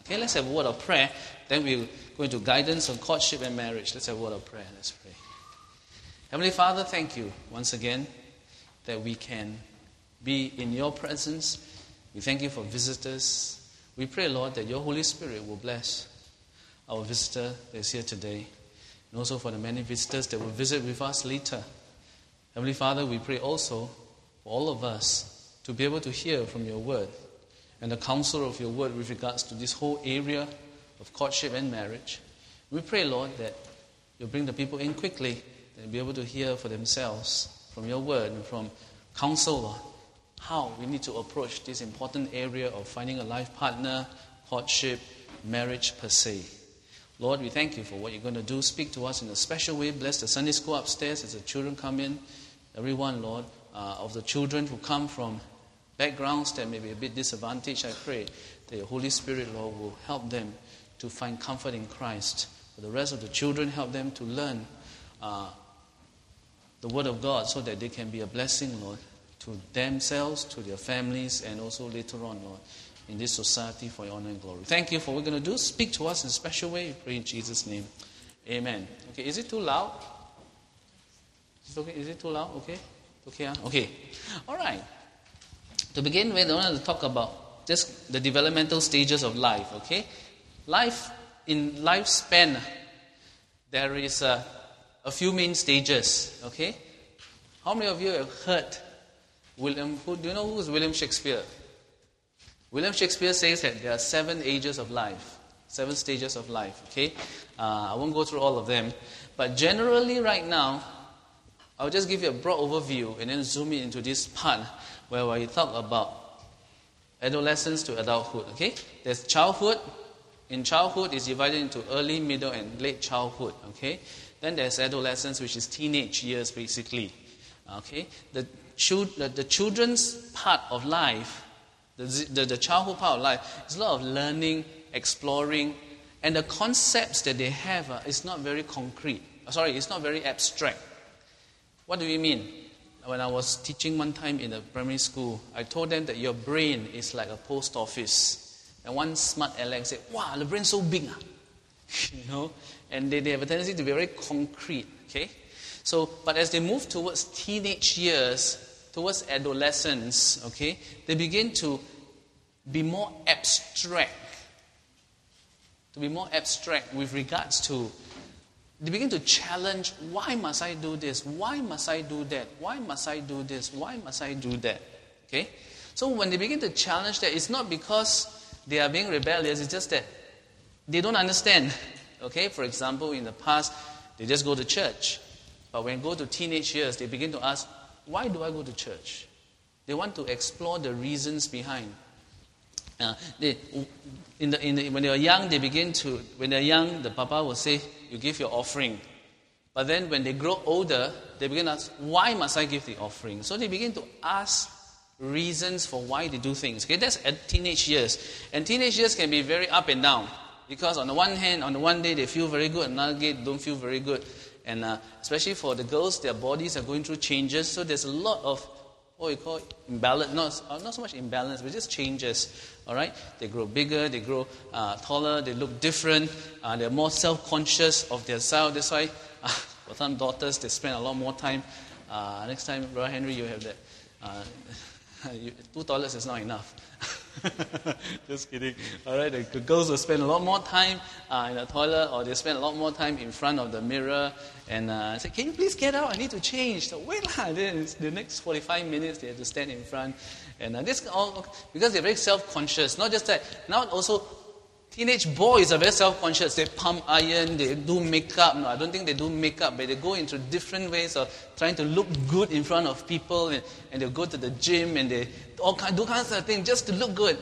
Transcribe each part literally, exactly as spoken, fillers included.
Okay, let's have a word of prayer. Then we'll go into guidance on courtship and marriage. Let's have a word of prayer. Let's pray. Heavenly Father, thank you once again that we can be in your presence. We thank you for visitors. We pray, Lord, that your Holy Spirit will bless our visitor that is here today, and also for the many visitors that will visit with us later. Heavenly Father, we pray also for all of us to be able to hear from your word and the counsel of your word with regards to this whole area of courtship and marriage. We pray, Lord, that you'll bring the people in quickly and be able to hear for themselves from your word and from counsel, Lord, how we need to approach this important area of finding a life partner, courtship, marriage per se. Lord, we thank you for what you're going to do. Speak to us in a special way. Bless the Sunday school upstairs as the children come in. Everyone, Lord, uh, of the children who come from backgrounds that may be a bit disadvantaged, I pray that your Holy Spirit, Lord, will help them to find comfort in Christ. For the rest of the children, help them to learn uh, the Word of God so that they can be a blessing, Lord, to themselves, to their families, and also later on, Lord, in this society for your honor and glory. Thank you for what we're going to do. Speak to us in a special way. We pray in Jesus' name. Amen. Okay, is it too loud? Is it okay? Is it too loud? Okay? Okay, huh? Okay. All right. To begin with, I want to talk about just the developmental stages of life, okay? Life, in lifespan, there is a, a few main stages, okay? How many of you have heard William, who, do you know who is William Shakespeare? William Shakespeare says that there are seven ages of life, seven stages of life, okay? Uh, I won't go through all of them. But generally right now, I'll just give you a broad overview and then zoom in into this part where we talk about adolescence to adulthood, okay? There's childhood. In childhood, it's divided into early, middle, and late childhood, okay? Then there's adolescence, which is teenage years, basically, okay? The The, the children's part of life, the, the, the childhood part of life, is a lot of learning, exploring, and the concepts that they have uh, is not very concrete. Sorry, it's not very abstract. What do you mean? When I was teaching one time in the primary school, I told them that your brain is like a post office. And one smart Alex said, wow, the brain's so big. Ah. you know, And they, they have a tendency to be very concrete, okay? So, but as they move towards teenage years, towards adolescence, okay, they begin to be more abstract. To be more abstract with regards to, they begin to challenge, why must I do this? Why must I do that? Why must I do this? Why must I do that? Okay? So when they begin to challenge that, it's not because they are being rebellious, it's just that they don't understand. Okay? For example, in the past, they just go to church. But when they go to teenage years, they begin to ask, why do I go to church? They want to explore the reasons behind. Uh, they, in the, in the, when they are young, they begin to, when they're young, the papa will say, you give your offering. But then when they grow older, they begin to ask, why must I give the offering? So they begin to ask reasons for why they do things. Okay, that's at teenage years. And teenage years can be very up and down. Because on the one hand, on the one day they feel very good, another day they don't feel very good. And uh, especially for the girls, their bodies are going through changes. So there's a lot of what we call imbalance, not, uh, not so much imbalance, but just changes. All right? They grow bigger, they grow uh, taller, they look different. Uh, they're more self-conscious of their self. That's why uh, for some daughters, they spend a lot more time. Uh, next time, Brother Henry, you have that. Uh, you, two toilets is not enough. Just kidding. All right, the, the girls will spend a lot more time uh, in the toilet, or they spend a lot more time in front of the mirror, and uh, say, "Can you please get out? I need to change." So wait lah. Then the next forty-five minutes they have to stand in front, and uh, this all because they're very self-conscious. Not just that. Now also, teenage boys are very self-conscious. They pump iron, they do makeup. No, I don't think they do makeup, but they go into different ways of trying to look good in front of people, and, and they go to the gym and they all kind, do kinds of things just to look good.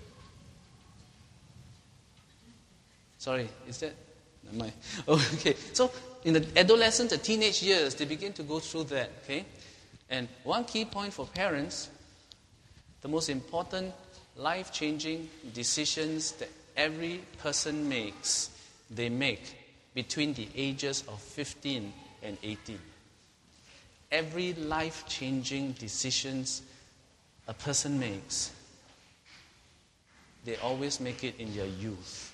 Sorry, is that? Never mind. Oh, okay. So in the adolescent, the teenage years, they begin to go through that. Okay, and one key point for parents, the most important life-changing decisions that every person makes, they make between the ages of fifteen and eighteen. Every life-changing decisions a person makes, they always make it in their youth.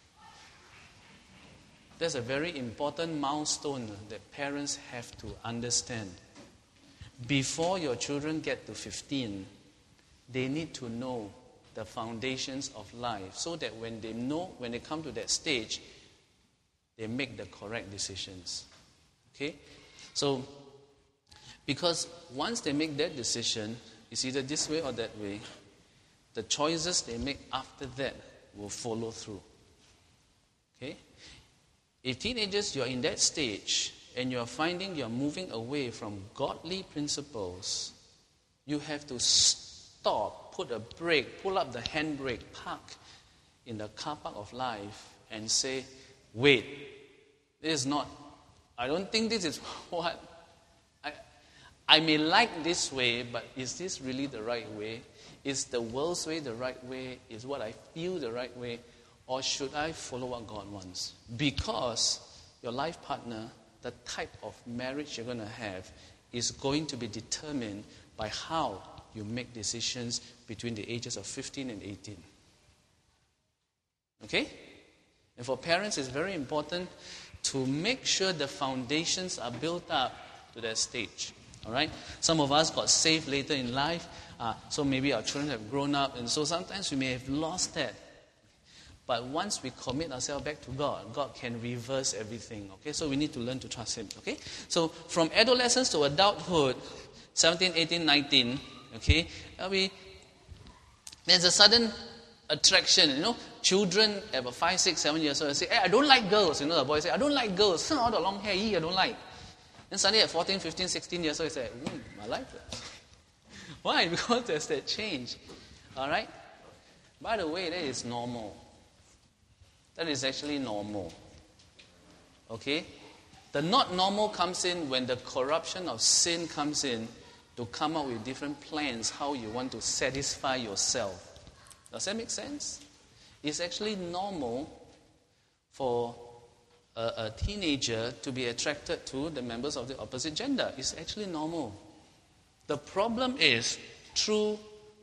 That's a very important milestone that parents have to understand. Before your children get to fifteen, they need to know the foundations of life so that when they know, when they come to that stage, they make the correct decisions. Okay? So, because once they make that decision, it's either this way or that way, the choices they make after that will follow through. Okay? If teenagers, you're in that stage and you're finding you're moving away from godly principles, you have to stop, put a brake, pull up the handbrake, park in the car park of life and say, wait, this is not, I don't think this is what, I, I may like this way, but is this really the right way? Is the world's way the right way? Is what I feel the right way? Or should I follow what God wants? Because your life partner, the type of marriage you're going to have, is going to be determined by how you make decisions between the ages of fifteen and eighteen. Okay? And for parents, it's very important to make sure the foundations are built up to that stage. All right? Some of us got saved later in life, uh, so maybe our children have grown up, and so sometimes we may have lost that. But once we commit ourselves back to God, God can reverse everything. Okay, so we need to learn to trust Him. Okay, so from adolescence to adulthood, seventeen, eighteen, nineteen. Okay, uh, we there's a sudden attraction. You know, children about five, six, seven years old say, "Hey, I don't like girls." You know, the boy say, "I don't like girls. All the long hair, I don't like." Then suddenly at fourteen, fifteen, sixteen years old, he say, mm, "I like that." Why? Because there's that change. All right. By the way, that is normal. That is actually normal. Okay? The not normal comes in when the corruption of sin comes in to come up with different plans how you want to satisfy yourself. Does that make sense? It's actually normal for a, a teenager to be attracted to the members of the opposite gender. It's actually normal. The problem is through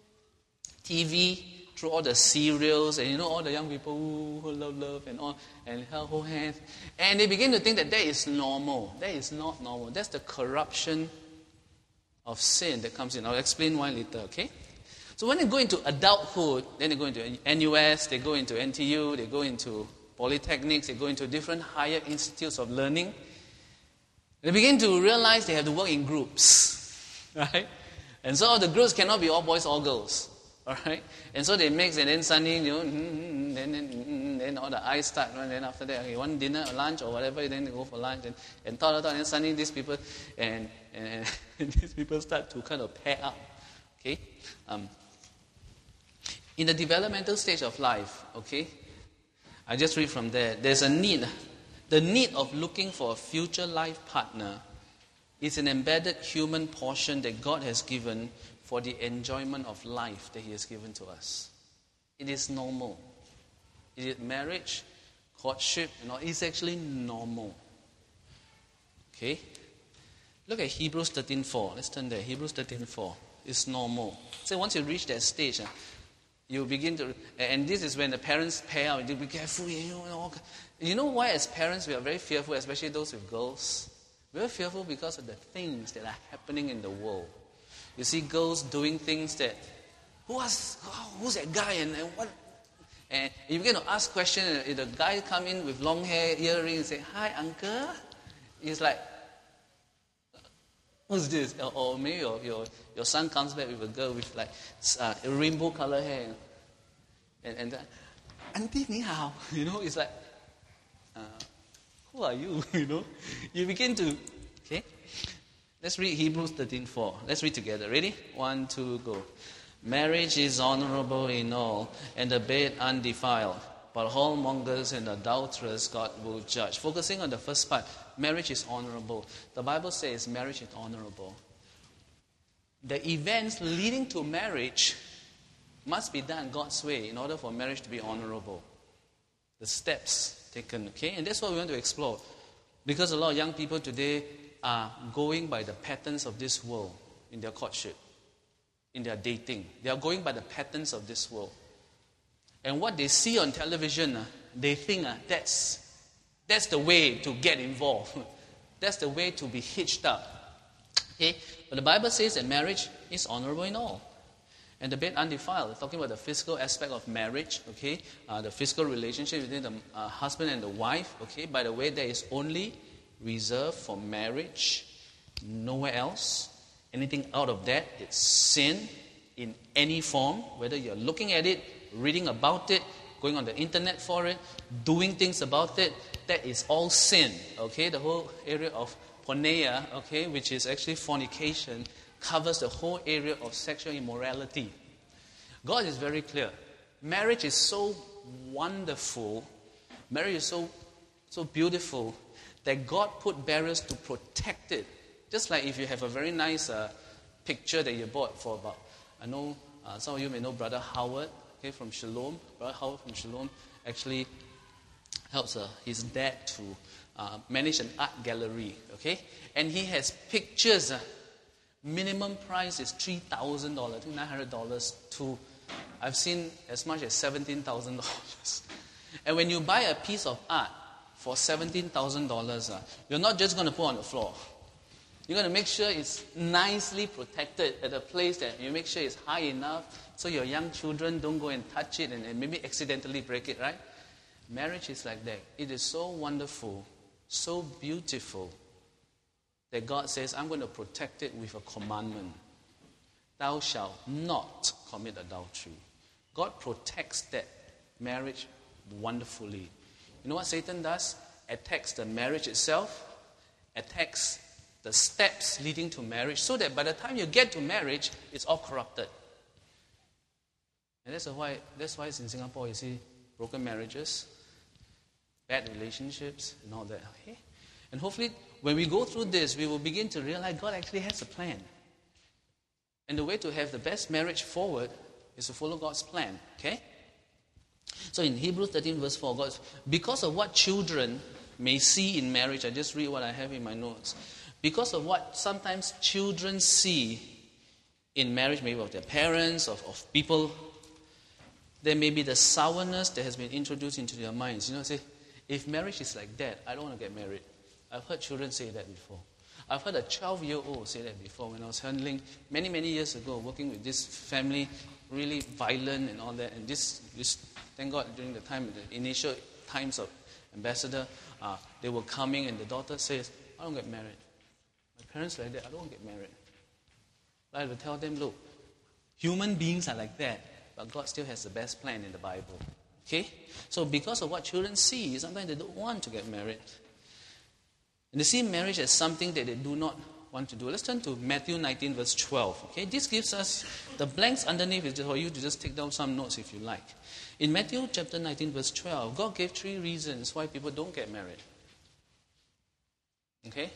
T V, through all the serials, and you know all the young people who, who love love and all, and hold hands, and they begin to think that that is normal. That is not normal. That's the corruption of sin that comes in. I'll explain why later. Okay. So when they go into adulthood, then they go into N U S, they go into N T U, they go into polytechnics, they go into different higher institutes of learning. They begin to realize they have to work in groups, right? And so the groups cannot be all boys, all girls. All right, and so they mix, and then suddenly, you know, then, then, then all the eyes start, and then after that, okay, one dinner or lunch or whatever, then they go for lunch, and and talk, talk, and then suddenly these people, and, and, and these people start to kind of pair up. Okay, um, in the developmental stage of life, okay, I just read from there. There's a need, the need of looking for a future life partner is an embedded human portion that God has given for the enjoyment of life that He has given to us. It is normal. It is marriage, courtship, you know, it's actually normal. Okay? Look at Hebrews thirteen four. Let's turn there. Hebrews thirteen four. It's normal. So once you reach that stage, uh, you begin to, and this is when the parents pair out. You be careful. You know, you know why as parents we are very fearful, especially those with girls? We're fearful because of the things that are happening in the world. You see girls doing things that, who was, oh, who's that guy and, and what? And you begin to ask questions. If the guy come in with long hair, earrings, and say, "Hi, uncle," it's like, who's this? Or, or maybe your, your your son comes back with a girl with like uh, a rainbow color hair, and and uh, "Auntie, ni hao," you know, it's like, uh, who are you? You know, you begin to, okay. Let's read Hebrews thirteen four. Let's read together. Ready? One, two, go. Marriage is honorable in all, and the bed undefiled. But whoremongers and adulterers God will judge. Focusing on the first part, marriage is honorable. The Bible says marriage is honorable. The events leading to marriage must be done God's way in order for marriage to be honorable. The steps taken, okay? And that's what we want to explore. Because a lot of young people today are going by the patterns of this world in their courtship, in their dating. They are going by the patterns of this world. And what they see on television, uh, they think uh, that's, that's the way to get involved. That's the way to be hitched up. Okay? But the Bible says that marriage is honorable in all. And the bed undefiled, talking about the physical aspect of marriage, okay? Uh, the physical relationship between the uh, husband and the wife, okay? By the way, that is only reserved for marriage, nowhere else. Anything out of that, it's sin in any form, whether you're looking at it, reading about it, going on the internet for it, doing things about it, that is all sin, okay? The whole area of porneia, okay, which is actually fornication, covers the whole area of sexual immorality. God is very clear. Marriage is so wonderful, marriage is so, so beautiful, that God put barriers to protect it. Just like if you have a very nice uh, picture that you bought for about, I know uh, some of you may know Brother Howard, okay, from Shalom. Brother Howard from Shalom actually helps uh, his dad to uh, manage an art gallery, okay? And he has pictures. Uh, minimum price is three thousand dollars, nine hundred dollars to, I've seen as much as seventeen thousand dollars. And when you buy a piece of art for seventeen thousand dollars, uh, you're not just going to put on the floor. You're going to make sure it's nicely protected at a place that you make sure it's high enough so your young children don't go and touch it and, and maybe accidentally break it, right? Marriage is like that. It is so wonderful, so beautiful, that God says, I'm going to protect it with a commandment. Thou shalt not commit adultery. God protects that marriage wonderfully. You know what Satan does? Attacks the marriage itself, attacks the steps leading to marriage, so that by the time you get to marriage, it's all corrupted. And that's why, that's why it's in Singapore, you see broken marriages, bad relationships, and all that. Okay? And hopefully, when we go through this, we will begin to realize God actually has a plan. And the way to have the best marriage forward is to follow God's plan. Okay? So in Hebrews thirteen verse four, God, because of what children may see in marriage, I just read what I have in my notes. Because of what sometimes children see in marriage, maybe of their parents, of, of people, there may be the sourness that has been introduced into their minds. You know, say, if marriage is like that, I don't want to get married. I've heard children say that before. I've heard a twelve-year-old say that before when I was handling, many, many years ago, working with this family, really violent and all that. And this, this thank God, during the time, the initial times of ambassador, uh, they were coming and the daughter says, I don't get married. My parents like that, I don't get married. I will tell them, look, human beings are like that, but God still has the best plan in the Bible. Okay? So because of what children see, sometimes they don't want to get married. And they see marriage as something that they do not want to do. Let's turn to Matthew nineteen, verse twelve. Okay? This gives us, the blanks underneath is for you to just take down some notes if you like. In Matthew chapter nineteen, verse twelve, God gave three reasons why people don't get married. Okay?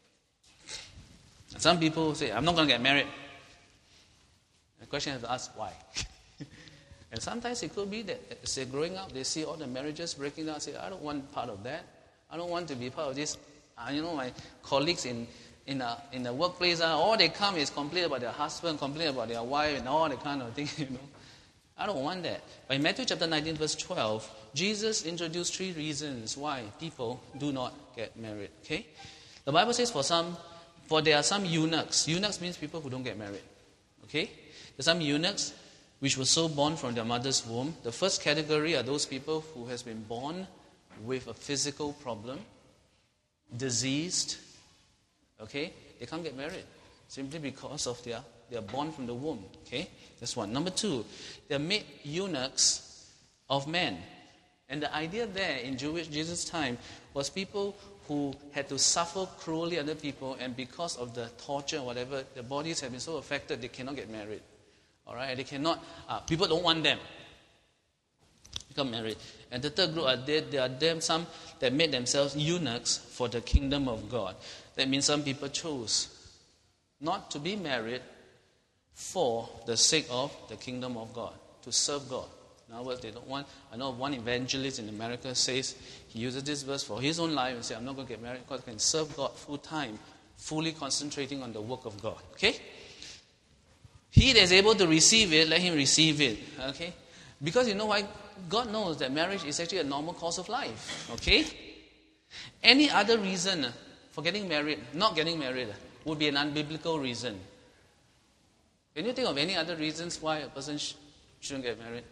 Some people say, I'm not going to get married. The question I have to ask, why? And sometimes it could be that as they're growing up, they see all the marriages breaking down, say, I don't want part of that. I don't want to be part of this. Uh, you know, my colleagues in in a, in the workplace, uh, all they come is complain about their husband, complain about their wife, and all that kind of thing, you know. I don't want that. But in Matthew chapter nineteen, verse twelve, Jesus introduced three reasons why people do not get married. Okay? The Bible says for some, for there are some eunuchs. Eunuchs means people who don't get married. Okay? There's some eunuchs which were so born from their mother's womb. The first category are those people who has been born with a physical problem, diseased. Okay? They can't get married simply because of their they are born from the womb. Okay? That's one. Number two, they are made eunuchs of men. And the idea there in Jewish Jesus' time was people who had to suffer cruelly under people, and because of the torture or whatever, their bodies have been so affected they cannot get married. All right? They cannot, uh, people don't want them. Become married. And the third group are there, there are them, some that made themselves eunuchs for the kingdom of God. That means some people chose not to be married for the sake of the kingdom of God, to serve God. In other words, they don't want, I know one evangelist in America says, he uses this verse for his own life and says, I'm not going to get married because I can serve God full time, fully concentrating on the work of God. Okay? He that is able to receive it, let him receive it. Okay? Because you know why God knows that marriage is actually a normal course of life. Okay? Any other reason for getting married, not getting married, would be an unbiblical reason. Can you think of any other reasons why a person sh- shouldn't get married?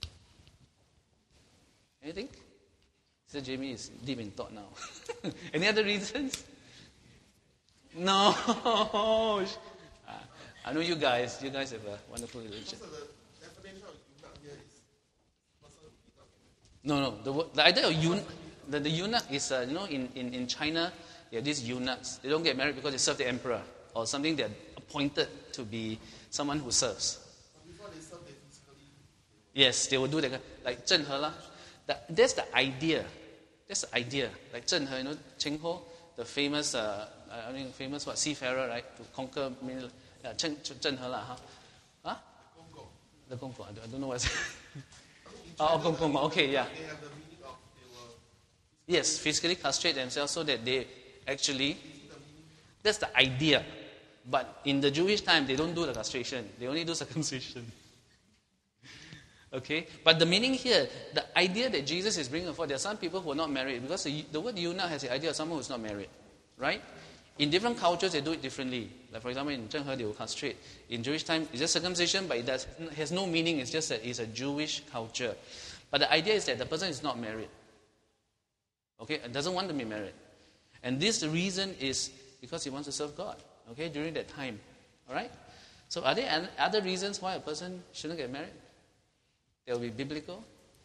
Anything? Sir Jamie is deep in thought now. Any other reasons? No. I know you guys. You guys have a wonderful religion. No, no. The, the idea of eunuch, the, the eunuch is, uh, you know, in, in, in China, there are these eunuchs. They don't get married because they serve the emperor or something. They're appointed to be someone who serves. Before they serve, they physically... Yes, they will do that. Like Zheng He lah. That, that's the idea. That's the idea. Like Zheng He, you know, Cheng Ho, the famous, uh, I mean, famous what, seafarer, right? To conquer, yeah, Zheng, Zheng He lah, huh? Huh? The Gong Gong. I don't know what's Oh, Gong Gong. Okay, yeah. They have the meaning of they were... Yes, physically castrate themselves so that they actually... That's the idea. But in the Jewish time, they don't do the castration. They only do circumcision. Okay? But the meaning here, the idea that Jesus is bringing forth, there are some people who are not married. Because the, the word eunuch has the idea of someone who's not married. Right? In different cultures, they do it differently. Like for example, in Zheng He, they will castrate. In Jewish time, it's just circumcision, but it does, has no meaning. It's just that it's a Jewish culture. But the idea is that the person is not married. Okay? And doesn't want to be married. And this reason is because he wants to serve God. Okay? During that time. Alright? So are there other reasons why a person shouldn't get married? They will be biblical.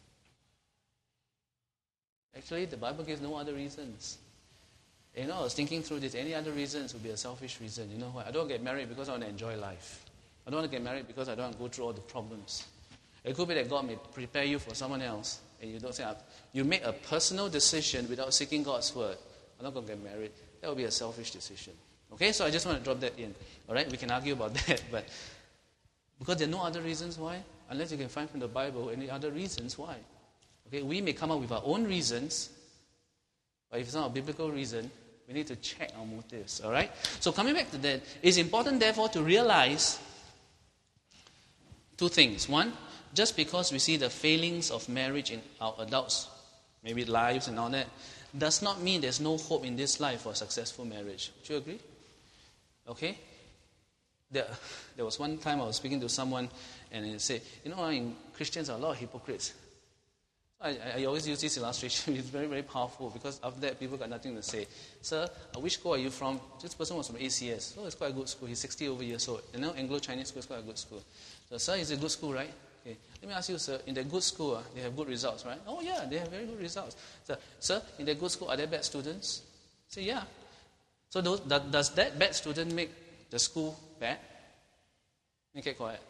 Actually, the Bible gives no other reasons. You know, I was thinking through this. Any other reasons would be a selfish reason. You know what? I don't get married because I want to enjoy life. I don't want to get married because I don't want to go through all the problems. It could be that God may prepare you for someone else, and you don't say, you make a personal decision without seeking God's word. I'm not going to get married. That would be a selfish decision. Okay, so I just want to drop that in. All right, we can argue about that, but because there are no other reasons why, unless you can find from the Bible any other reasons why. Okay, we may come up with our own reasons, but if it's not a biblical reason, we need to check our motives. All right. So coming back to that, it's important, therefore, to realize two things. One, just because we see the failings of marriage in our adults, maybe lives and all that, does not mean there's no hope in this life for a successful marriage. Do you agree? Okay? There, there was one time I was speaking to someone and they said, you know, in Christians are a lot of hypocrites. I, I always use this illustration. It's very, very powerful because after that, people got nothing to say. Sir, uh, which school are you from? This person was from A C S. Oh, it's quite a good school. He's sixty over years old. You know, Anglo-Chinese school is quite a good school. So, sir, it's a good school, right? Okay. Let me ask you, sir, in the good school, uh, they have good results, right? Oh, yeah, they have very good results. So, sir, in the good school, are there bad students? Say, yeah. So those, that, does that bad student make the school bad? Make it quiet.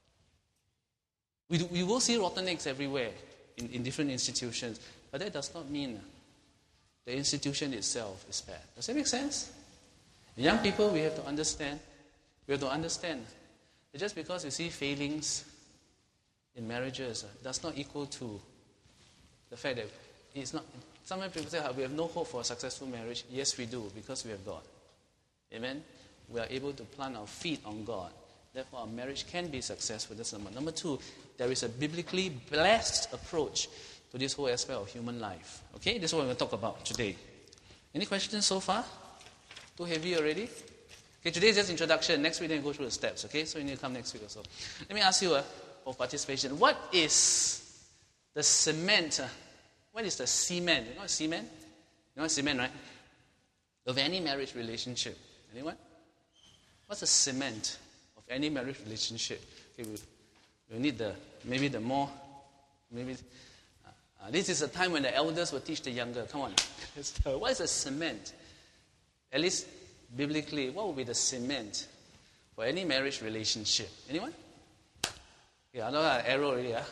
We, do, we will see rotten eggs everywhere. In, in different institutions. But that does not mean the institution itself is bad. Does that make sense? Young people, we have to understand. We have to understand that just because you see failings in marriages uh, does not equal to the fact that it's not. Sometimes people say, we have no hope for a successful marriage. Yes, we do, because we have God. Amen? We are able to plant our feet on God. Therefore, our marriage can be successful. That's number. Number two, there is a biblically blessed approach to this whole aspect of human life. Okay, this is what we're going to talk about today. Any questions so far? Too heavy already? Okay, today is just introduction. Next week, then go through the steps. Okay, so you need to come next week or so. Let me ask you uh, for participation. What is the cement? Uh, what is the cement? You know what cement? You know what cement, right? Of any marriage relationship. Anyone? What's the cement of any marriage relationship? Okay, we, we need the, maybe the more, maybe, uh, uh, this is a time when the elders will teach the younger. Come on. What is the cement? At least biblically, what would be the cement for any marriage relationship? Anyone? Yeah, I know an arrow already, yeah?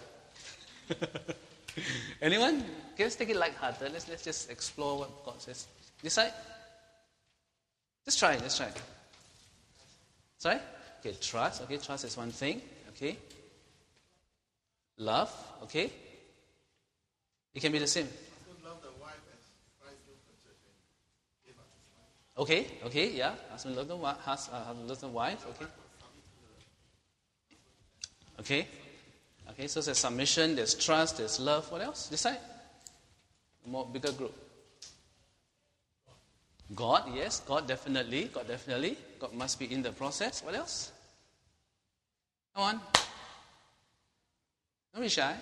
Anyone? Okay, let's take it lighthearted. Let's, let's just explore what God says. This side? Let's try it, let's try it. Sorry? Okay, trust. Okay, trust is one thing. Okay. Love. Okay. It can be the same. Love the wife as Christ loved the church and gave up his life. Okay, okay, yeah. Husband love the wife. Husband love the wife. Okay. Okay. Okay, so there's submission, there's trust, there's love. What else? Decide. A more bigger group. God, yes, God definitely, God definitely. God must be in the process. What else? Come on. Don't be shy.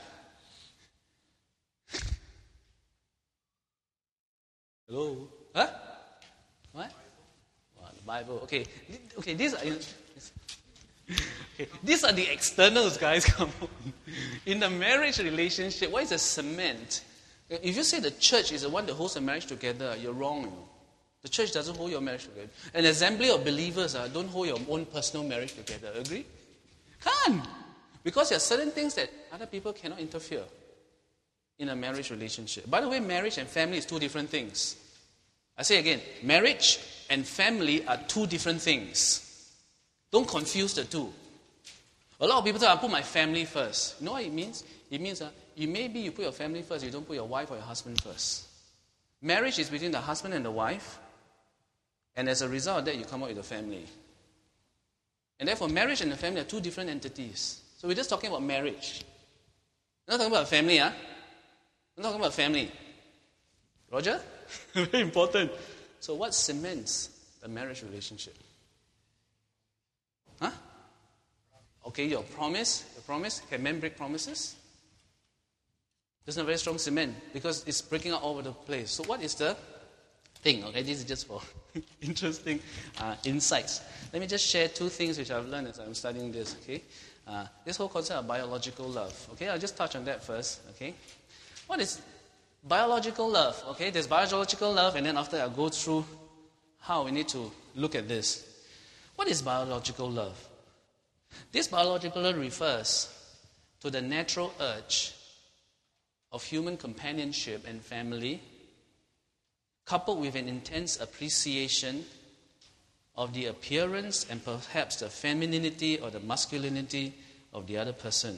Hello? Huh? What? Well, the Bible. Okay. Okay, these are okay, these are the externals, guys. Come on. In the marriage relationship, what is a cement? If you say the church is the one that holds the marriage together, you're wrong. You know. The church doesn't hold your marriage together. An assembly of believers uh, don't hold your own personal marriage together. Agree? Can't. Because there are certain things that other people cannot interfere in a marriage relationship. By the way, marriage and family is two different things. I say again, marriage and family are two different things. Don't confuse the two. A lot of people say, I put my family first. You know what it means? It means uh, you maybe you put your family first, you don't put your wife or your husband first. Marriage is between the husband and the wife, and as a result of that, you come out with a family. And therefore, marriage and the family are two different entities. So we're just talking about marriage. We're not talking about family, huh? We're not talking about family. Roger? Very important. So what cements the marriage relationship? Huh? Okay, your promise. Your promise. Can men break promises? There's not very strong cement because it's breaking out all over the place. So what is the thing? Okay, this is just for interesting uh, insights. Let me just share two things which I've learned as I'm studying this. Okay, uh, this whole concept of biological love. Okay, I'll just touch on that first. Okay, what is biological love? Okay, there's biological love, and then after I'll go through how we need to look at this. What is biological love? This biological love refers to the natural urge of human companionship and family, coupled with an intense appreciation of the appearance and perhaps the femininity or the masculinity of the other person.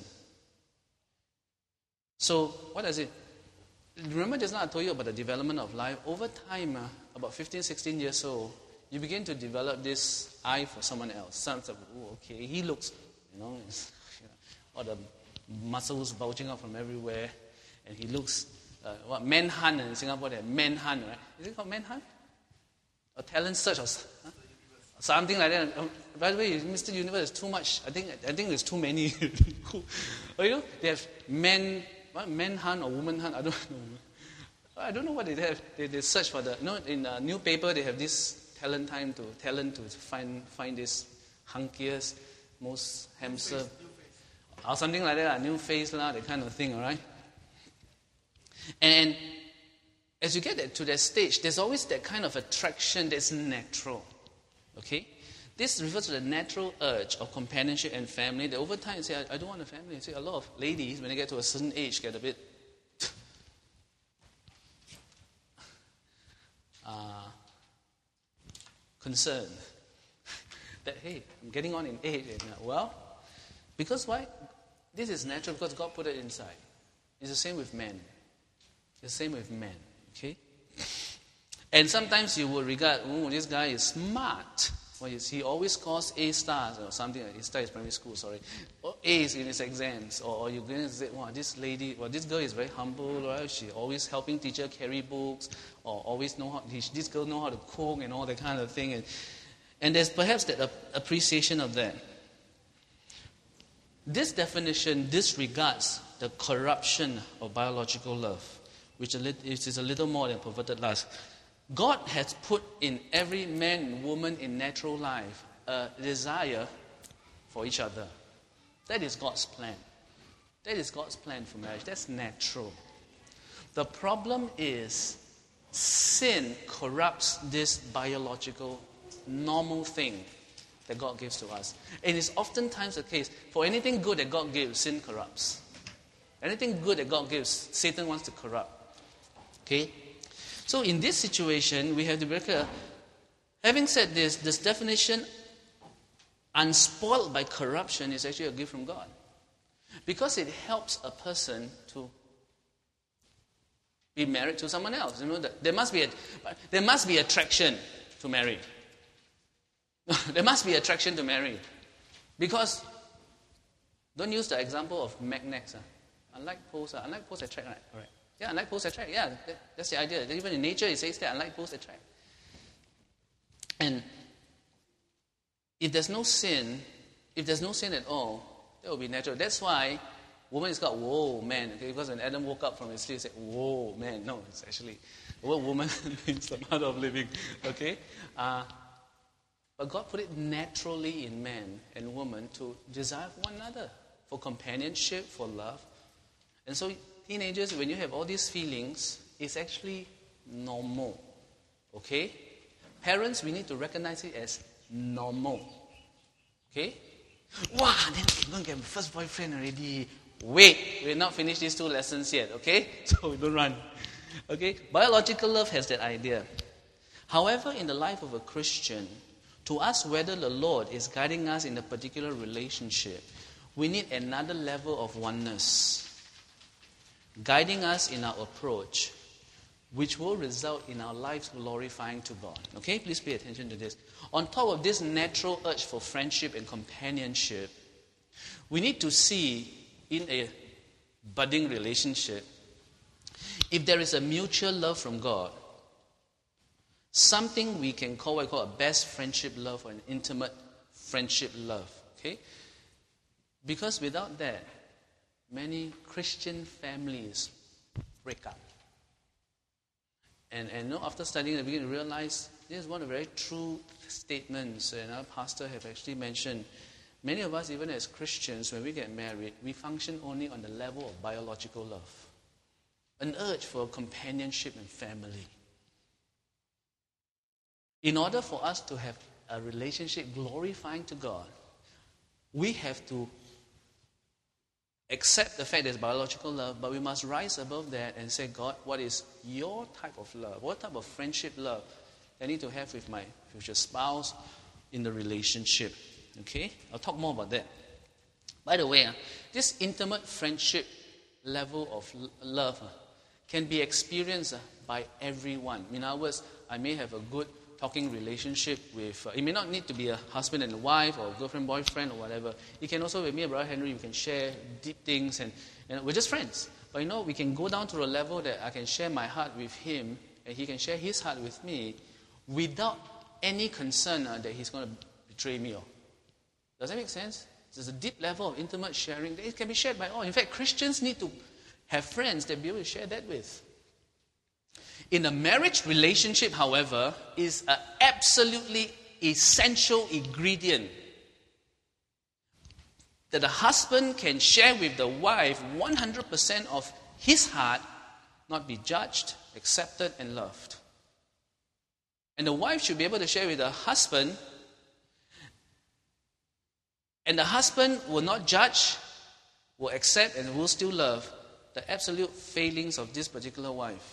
So, what does it? Remember just now I told you about the development of life. Over time, uh, about fifteen, sixteen years old, you begin to develop this eye for someone else. Sounds like, oh, okay, he looks, you know, you know, all the muscles bulging out from everywhere. And he looks, uh, what, manhunt in Singapore, they have manhunt, right? Is it called manhunt? Or talent search, or huh? Something like that. Um, by the way, Mister Universe is too much. I think I think there's too many. Or, you know, they have man, what, manhunt or woman hunt, I don't know. I don't know what they have. They, they search for the, you know, in a newspaper, they have this talent time to, talent to find find this hunkiest, most handsome, or something like that, a new face, lah, that kind of thing, all right? And as you get to that stage, there's always that kind of attraction that's natural. Okay? This refers to the natural urge of companionship and family. That over time, you say, I, I don't want a family. You see, a lot of ladies, when they get to a certain age, get a bit uh, concerned that, hey, I'm getting on in age. And, uh, well, because why? This is natural because God put it inside. It's the same with men. The same with men, okay? And sometimes you will regard, oh, this guy is smart. Well, you see, he always scores A stars or something like A stars primary school, sorry. Or A's in his exams. Or, or you're going to say, wow, this lady, well, this girl is very humble, right? She's always helping teacher carry books, or always know how, this girl know how to cook and all that kind of thing. And, and there's perhaps that appreciation of that. This definition disregards the corruption of biological love, which is a little more than perverted lust. God has put in every man and woman in natural life a desire for each other. That is God's plan. That is God's plan for marriage. That's natural. The problem is sin corrupts this biological, normal thing that God gives to us. And it's oftentimes the case. For anything good that God gives, sin corrupts. Anything good that God gives, Satan wants to corrupt. Okay? So in this situation, we have to be clear. Having said this, this definition, unspoiled by corruption, is actually a gift from God. Because it helps a person to be married to someone else. You know, there must be a, there must be attraction to marry. There must be attraction to marry. Because Don't use the example of magnets. Uh. Unlike poles, uh, unlike poles attract, right? Correct. Yeah, unlike poles attract. Yeah, that, that's the idea. Even in nature, it says that unlike poles attract. And if there's no sin, if there's no sin at all, that will be natural. That's why woman is called whoa man. Okay? Because when Adam woke up from his sleep, he said whoa man. No, it's actually the word woman means the mother of living. Okay, uh, but God put it naturally in man and woman to desire one another, for companionship, for love. And so teenagers, when you have all these feelings, it's actually normal. Okay? Parents, we need to recognize it as normal. Okay? Wow, then I'm going to get my first boyfriend already. Wait, we're not finished these two lessons yet, okay? So we don't run. Okay? Biological love has that idea. However, in the life of a Christian, to ask whether the Lord is guiding us in a particular relationship, we need another level of oneness, guiding us in our approach, which will result in our lives glorifying to God. Okay, please pay attention to this. On top of this natural urge for friendship and companionship, we need to see in a budding relationship, if there is a mutual love from God, something we can call what we call a best friendship love or an intimate friendship love. Okay? Because without that, many Christian families break up. And, and you know, after studying, I begin to realize this is one of the very true statements, and our pastor have actually mentioned. Many of us, even as Christians, when we get married, we function only on the level of biological love. An urge for companionship and family. In order for us to have a relationship glorifying to God, we have to accept the fact there's biological love, but we must rise above that and say, God, what is your type of love? What type of friendship love I need to have with my future spouse in the relationship? Okay? I'll talk more about that. By the way, uh, this intimate friendship level of l- love uh, can be experienced uh, by everyone. In other words, I may have a good talking relationship with, uh, it may not need to be a husband and a wife or a girlfriend, boyfriend or whatever. It can also, with me and Brother Henry, we can share deep things and, and we're just friends. But you know, we can go down to a level that I can share my heart with him and he can share his heart with me without any concern uh, that he's going to betray me. Or, does that make sense? There's a deep level of intimate sharing that it can be shared by all. In fact, Christians need to have friends that be able to share that with. In a marriage relationship, however, is an absolutely essential ingredient that the husband can share with the wife one hundred percent of his heart, not be judged, accepted, and loved. And the wife should be able to share with the husband, and the husband will not judge, will accept, and will still love the absolute failings of this particular wife.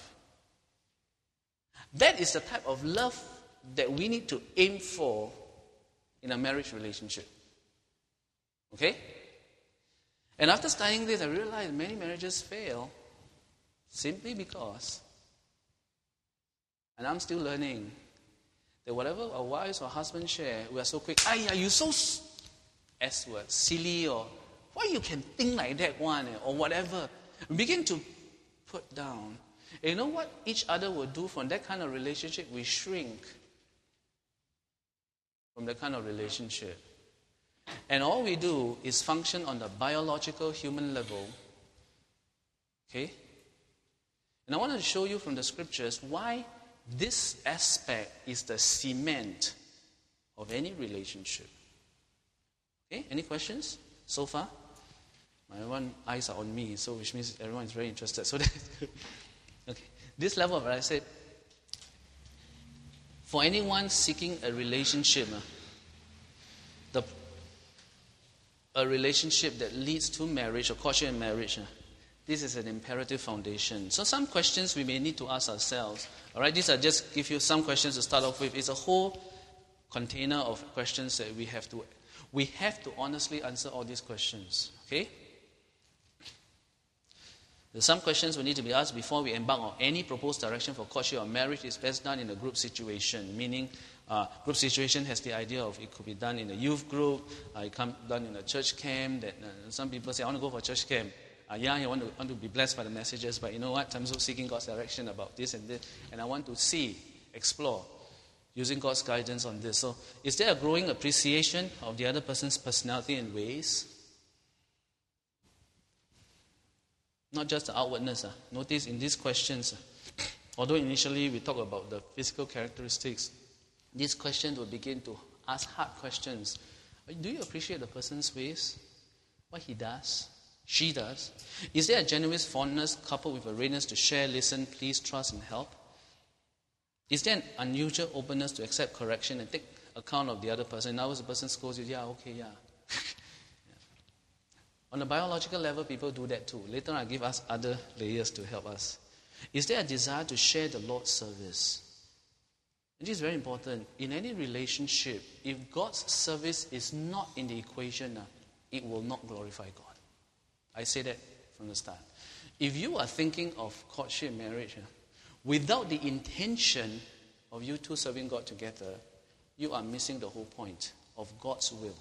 That is the type of love that we need to aim for in a marriage relationship. Okay? And after studying this, I realized many marriages fail simply because, and I'm still learning, that whatever our wives or husbands share, we are so quick, ah, yeah, you so S word, silly, or why you can think like that one, or whatever. We begin to put down. And you know what each other will do from that kind of relationship? We shrink from that kind of relationship. And all we do is function on the biological human level. Okay? And I want to show you from the scriptures why this aspect is the cement of any relationship. Okay? Any questions so far? My everyone eyes are on me, so which means everyone is very interested. So that okay. This level of, I said, for anyone seeking a relationship, the a relationship that leads to marriage or courtship and marriage, this is an imperative foundation. So some questions we may need to ask ourselves. All right, these are just give you some questions to start off with. It's a whole container of questions that we have to we have to honestly answer all these questions. Okay. There's some questions we need to be asked before we embark on any proposed direction for courtship or marriage. Is best done in a group situation, meaning uh, group situation has the idea of it could be done in a youth group, uh, it can be done in a church camp. That uh, some people say, I want to go for a church camp. Uh, yeah, you want to, want to be blessed by the messages, but you know what? I'm also seeking God's direction about this and this, and I want to see, explore, using God's guidance on this. So, is there a growing appreciation of the other person's personality and ways? Not just the outwardness. Uh. Notice in these questions, uh, although initially we talk about the physical characteristics, these questions will begin to ask hard questions. Do you appreciate the person's ways? What he does? She does? Is there a genuine fondness coupled with a readiness to share, listen, please, trust, and help? Is there an unusual openness to accept correction and take account of the other person? Now, as the person scolds you, yeah, okay, yeah. yeah. On a biological level, people do that too. Later on, I'll give us other layers to help us. Is there a desire to share the Lord's service? And this is very important. In any relationship, if God's service is not in the equation, it will not glorify God. I say that from the start. If you are thinking of courtship marriage, without the intention of you two serving God together, you are missing the whole point of God's will.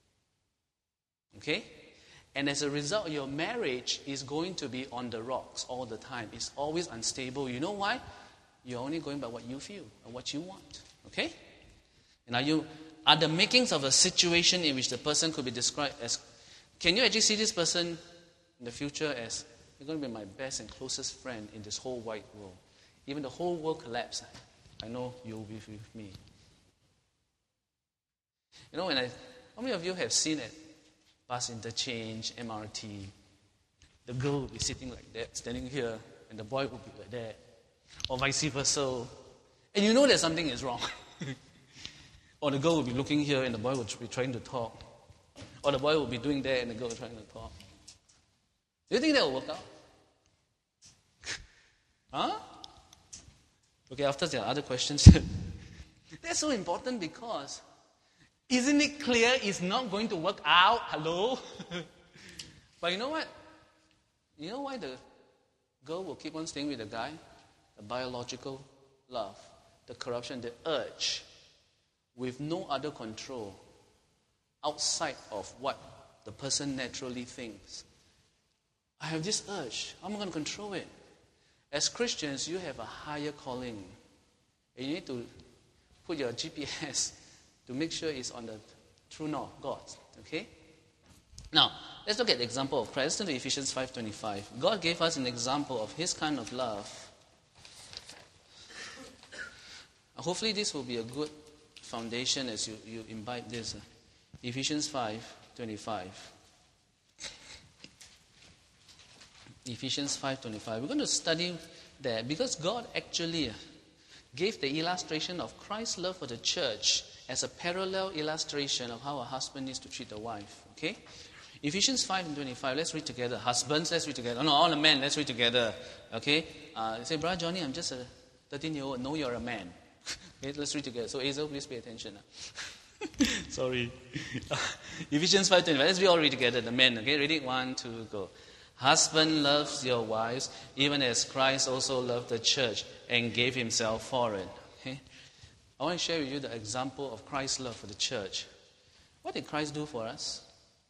Okay? And as a result, your marriage is going to be on the rocks all the time. It's always unstable. You know why? You're only going by what you feel and what you want. Okay? And are you are the makings of a situation in which the person could be described as, can you actually see this person in the future as, you're going to be my best and closest friend in this whole wide world. Even the whole world collapse, I know you'll be with me. You know, when I, how many of you have seen at bus interchange, M R T, the girl will be sitting like that, standing here, and the boy will be like that, or vice versa, and you know that something is wrong. Or the girl will be looking here, and the boy will be trying to talk. Or the boy will be doing that, and the girl will be trying to talk. Do you think that will work out? Huh? Okay, after there are other questions. That's so important because isn't it clear it's not going to work out? Hello? But you know what? You know why the girl will keep on staying with the guy? The biological love, the corruption, the urge, with no other control outside of what the person naturally thinks. I have this urge. I'm going to control it. As Christians, you have a higher calling. And you need to put your G P S to make sure it's on the true north, God. Okay? Now, let's look at the example of Christ. Let's turn to Ephesians five twenty-five. God gave us an example of His kind of love. Hopefully this will be a good foundation as you, you imbibe this. Ephesians five twenty-five. Ephesians five twenty-five. We're going to study that because God actually gave the illustration of Christ's love for the church as a parallel illustration of how a husband needs to treat a wife. Okay? Ephesians five twenty-five. Let's read together. Husbands, let's read together. Oh, no, all the men, let's read together. Okay? Uh, you say, Brother Johnny, I'm just a thirteen-year-old. No, you're a man. Okay, let's read together. So, Hazel, please pay attention. Sorry. Ephesians five twenty-five. Let's be all read together. The men. Okay? Ready? One, two, go. Husband loves your wives, even as Christ also loved the church and gave himself for it. Okay? I want to share with you the example of Christ's love for the church. What did Christ do for us?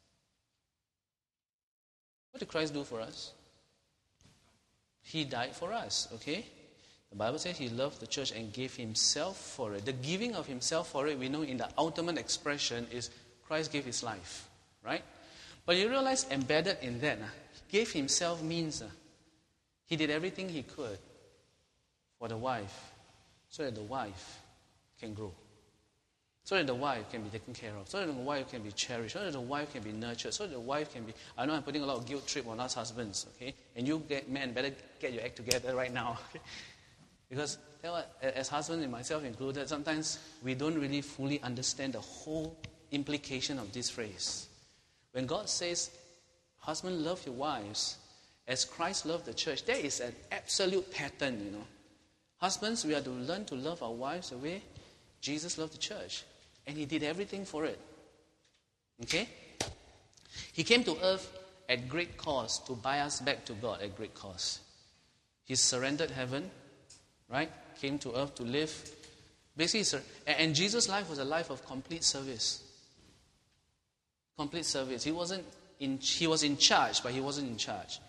What did Christ do for us? He died for us, okay? The Bible says he loved the church and gave himself for it. The giving of himself for it, we know in the ultimate expression is Christ gave his life, right? But you realize embedded in that, gave himself means uh, he did everything he could for the wife so that the wife can grow, so that the wife can be taken care of, so that the wife can be cherished, so that the wife can be nurtured, so that the wife can be... I know I'm putting a lot of guilt trip on us husbands, okay? And you get, men, better get your act together right now, okay? Because you know what, as husbands and myself included, sometimes we don't really fully understand the whole implication of this phrase. When God says, husband, love your wives as Christ loved the church, there is an absolute pattern, you know. Husbands, we are to learn to love our wives the way Jesus loved the church. And he did everything for it. Okay? He came to earth at great cost to buy us back to God at great cost. He surrendered heaven, right? Came to earth to live. Basically, and Jesus' life was a life of complete service. Complete service. He wasn't in, he was in charge, but he wasn't in charge.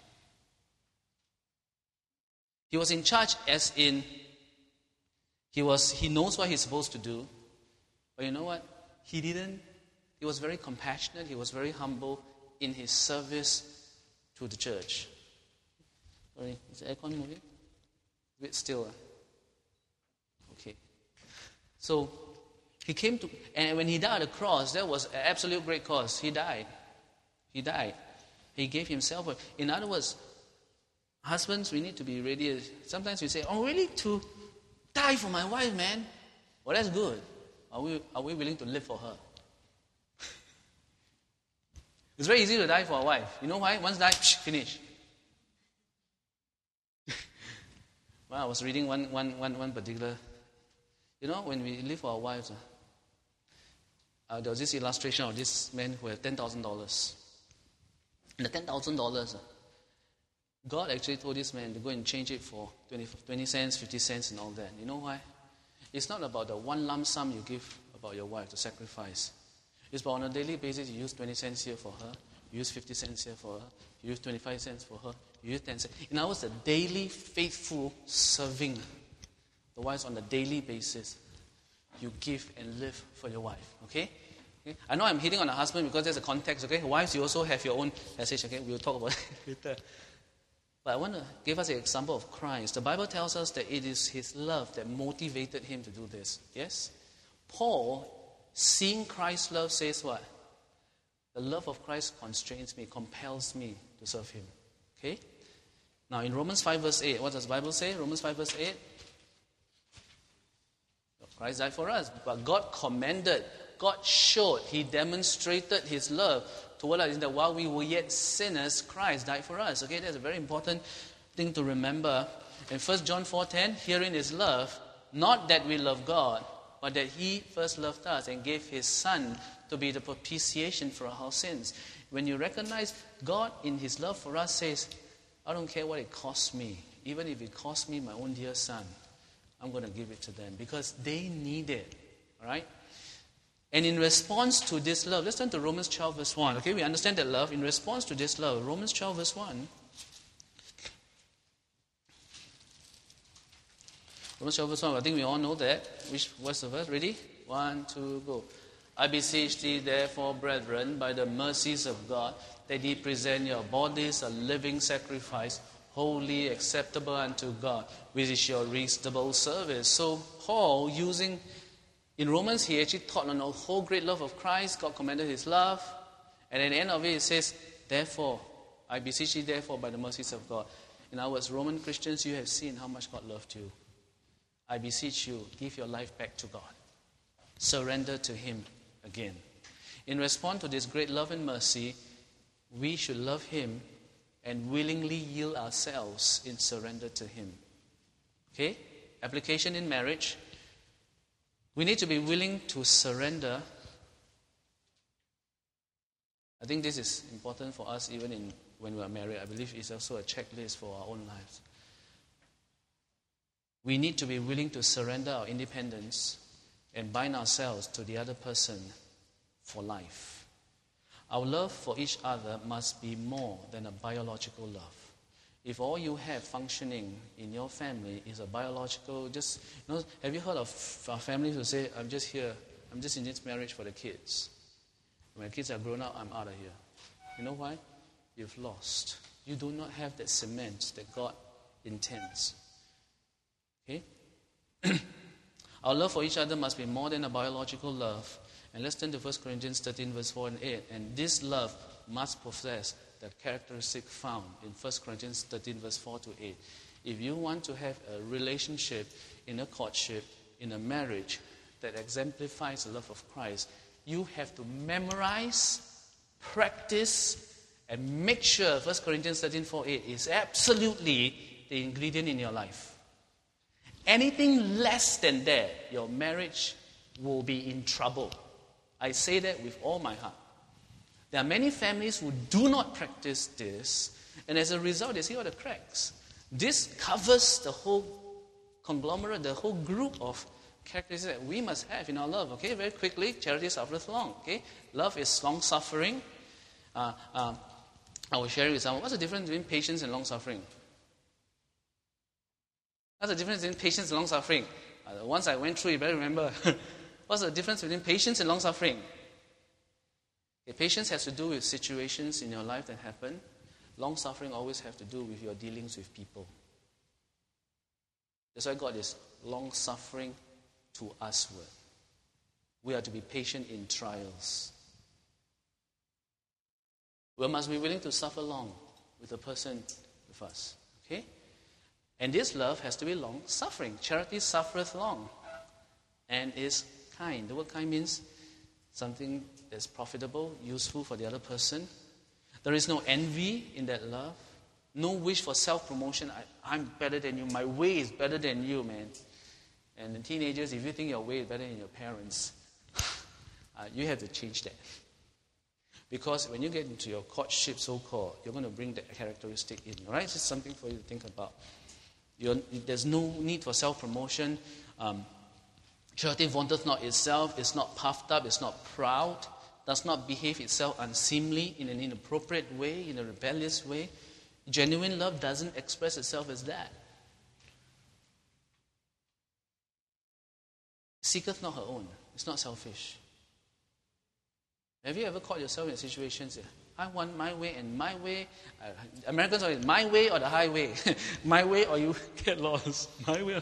He was in charge as in, he was, he knows what he's supposed to do. But you know what? He didn't, he was very compassionate, he was very humble in his service to the church. Sorry, is the aircon moving? A bit still. Okay. So, he came to, and when he died on the cross, that was an absolute great cause. He died. He died. He gave himself up. In other words, husbands, we need to be ready. Sometimes we say, oh, really? To die for my wife, man? Well, that's good. Are we, are we willing to live for her? It's very easy to die for a wife. You know why? Once died, finish. Well, I was reading one, one, one, one particular... You know, when we live for our wives, uh, uh, there was this illustration of this man who had ten thousand dollars. And the ten thousand dollars, uh, God actually told this man to go and change it for twenty, twenty cents, fifty cents and all that. You know why? It's not about the one lump sum you give about your wife to sacrifice. It's about on a daily basis, you use twenty cents here for her, you use fifty cents here for her, you use twenty-five cents for her, you use ten cents. In other words, the daily faithful serving the wives on a daily basis. You give and live for your wife. Okay? Okay? I know I'm hitting on a husband because there's a context. Okay? Wives, you also have your own passage. Okay? We'll talk about it later. But I want to give us an example of Christ. The Bible tells us that it is his love that motivated him to do this. Yes? Paul, seeing Christ's love, says what? The love of Christ constrains me, compels me to serve him. Okay? Now in Romans five verse eight, what does the Bible say? Romans five verse eight. Christ died for us. But God commended, God showed, he demonstrated his love toward us, that while we were yet sinners, Christ died for us. Okay, that's a very important thing to remember. In First John four ten, herein is love, not that we love God, but that he first loved us and gave his Son to be the propitiation for our sins. When you recognize God in his love for us says, I don't care what it costs me, even if it costs me my own dear son, I'm going to give it to them because they need it. All right? And in response to this love, let's turn to Romans twelve verse one. Okay, we understand that love. In response to this love, Romans twelve verse one. Romans twelve verse one, I think we all know that. Which what's the verse? Ready? One, two, go. I beseech thee, therefore, brethren, by the mercies of God, that ye present your bodies a living sacrifice, holy, acceptable unto God, which is your reasonable service. So Paul, using, in Romans, he actually taught on the whole great love of Christ. God commended his love. And at the end of it, it says, therefore, I beseech you, therefore, by the mercies of God. In other words, Roman Christians, you have seen how much God loved you. I beseech you, give your life back to God. Surrender to him again. In response to this great love and mercy, we should love him and willingly yield ourselves in surrender to him. Okay? Application in marriage. We need to be willing to surrender. I think this is important for us even in when we are married. I believe it's also a checklist for our own lives. We need to be willing to surrender our independence and bind ourselves to the other person for life. Our love for each other must be more than a biological love. If all you have functioning in your family is a biological, just, you know, have you heard of families who say, I'm just here, I'm just in this marriage for the kids. When kids are grown up, I'm out of here. You know why? You've lost. You do not have that cement that God intends. Okay? Our love for each other must be more than a biological love. And let's turn to First Corinthians thirteen, verse four and eight. And this love must possess the characteristic found in First Corinthians thirteen, verse four to eight. If you want to have a relationship in a courtship, in a marriage that exemplifies the love of Christ, you have to memorize, practice, and make sure First Corinthians thirteen, four, eight is absolutely the ingredient in your life. Anything less than that, your marriage will be in trouble. I say that with all my heart. There are many families who do not practice this, and as a result, they see all the cracks. This covers the whole conglomerate, the whole group of characteristics that we must have in our love. Okay, very quickly, charity suffereth long. Okay, love is long-suffering. Uh, uh, I will share it with someone. What's the difference between patience and long-suffering? What's the difference between patience and long-suffering? Uh, once I went through, you better remember. What's the difference between patience and long-suffering? Okay, patience has to do with situations in your life that happen. Long-suffering always have to do with your dealings with people. That's why God is long-suffering to usward. We are to be patient in trials. We must be willing to suffer long with the person with us. Okay? And this love has to be long-suffering. Charity suffereth long and is kind. The word kind means something that's profitable, useful for the other person. There is no envy in that love. No wish for self-promotion. I, I'm better than you. My way is better than you, man. And the teenagers, if you think your way is better than your parents, uh, you have to change that. Because when you get into your courtship, so-called, you're going to bring that characteristic in. All right? It's just something for you to think about. You're, there's no need for self-promotion. Um, charity vaunteth not itself. It's not puffed up. It's not proud. Does not behave itself unseemly in an inappropriate way, in a rebellious way. Genuine love doesn't express itself as that. Seeketh not her own. It's not selfish. Have you ever caught yourself in situations, I want my way and my way. Uh, Americans are my way or the highway. My way or you get lost. My way.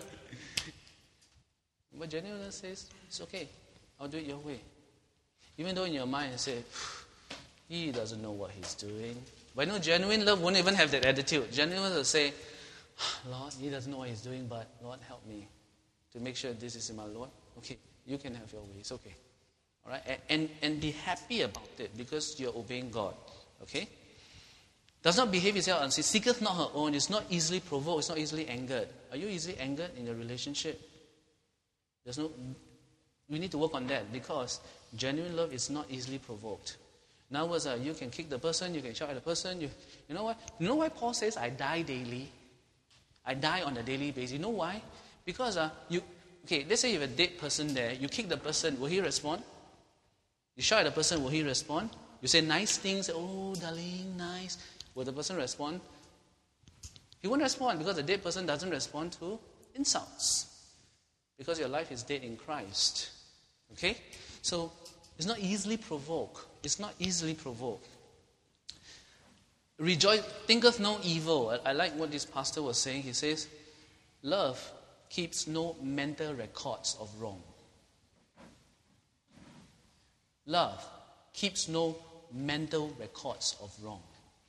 But genuine love says, it's okay. I'll do it your way. Even though in your mind you say, he doesn't know what he's doing. But no, genuine love won't even have that attitude. Genuine love will say, Lord, he doesn't know what he's doing, but Lord, help me to make sure this is in my Lord. Okay, you can have your way. It's okay. All right? And, and, and be happy about it because you're obeying God. Okay? Does not behave itself unseemly. Seeketh not her own. It's not easily provoked. It's not easily angered. Are you easily angered in your relationship? There's no... We need to work on that because genuine love is not easily provoked. In other words, uh, you can kick the person, you can shout at the person. You, you know what? You know why Paul says, I die daily? I die on a daily basis. You know why? Because uh, you, okay, let's say you have a dead person there. You kick the person, will he respond? You shout at the person, will he respond? You say nice things, oh, darling, nice. Will the person respond? He won't respond because the dead person doesn't respond to insults. Because your life is dead in Christ. Okay? So, it's not easily provoked. It's not easily provoked. Rejoice, thinketh no evil. I, I like what this pastor was saying. He says, love keeps no mental records of wrong. Love keeps no mental records of wrong.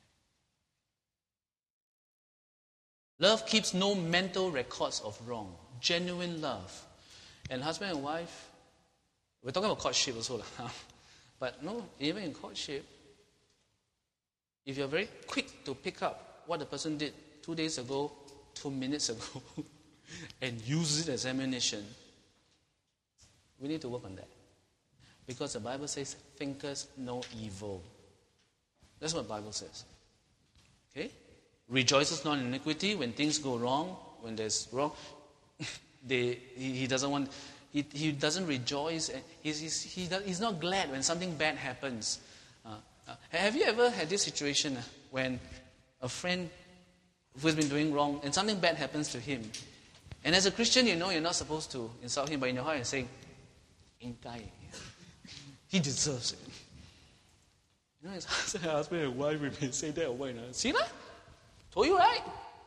Love keeps no mental records of wrong. Genuine love. And husband and wife, we're talking about courtship also. But no, even in courtship, if you're very quick to pick up what the person did two days ago, two minutes ago, and use it as ammunition, we need to work on that. Because the Bible says, thinkers no evil. That's what the Bible says. Okay? Rejoices not in iniquity. When things go wrong, when there's wrong, they, he, he doesn't want... He, he doesn't rejoice. He's, he's, he does, he's not glad when something bad happens. Uh, uh, have you ever had this situation when a friend who's been doing wrong and something bad happens to him? And as a Christian, you know you're not supposed to insult him, but in your heart you're saying, he deserves it. You know, his husband and wife will say that or why not? See that? Told you right.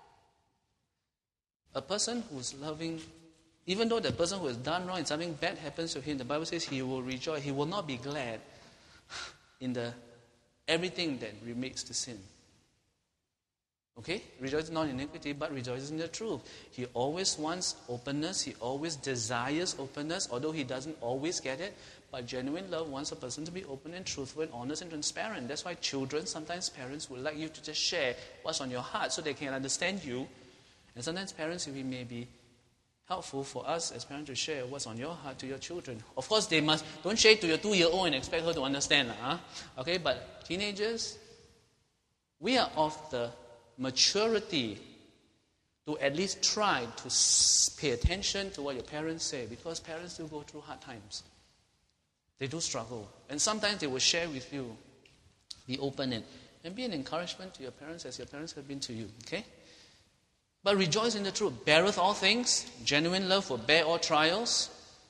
A person who's loving, even though the person who has done wrong and something bad happens to him, the Bible says he will rejoice. He will not be glad in the everything that makes the sin. Okay? Rejoices not in iniquity, but rejoices in the truth. He always wants openness. He always desires openness, although he doesn't always get it. But genuine love wants a person to be open and truthful and honest and transparent. That's why children, sometimes parents would like you to just share what's on your heart so they can understand you. And sometimes parents, we may be helpful for us as parents to share what's on your heart to your children. Of course, they must, don't share it to your two-year-old and expect her to understand. Huh? Okay, but teenagers, we are of the maturity to at least try to pay attention to what your parents say, because parents do go through hard times. They do struggle. And sometimes they will share with you. Be open and, and be an encouragement to your parents as your parents have been to you. Okay? But rejoice in the truth. Beareth all things. Genuine love will bear all trials.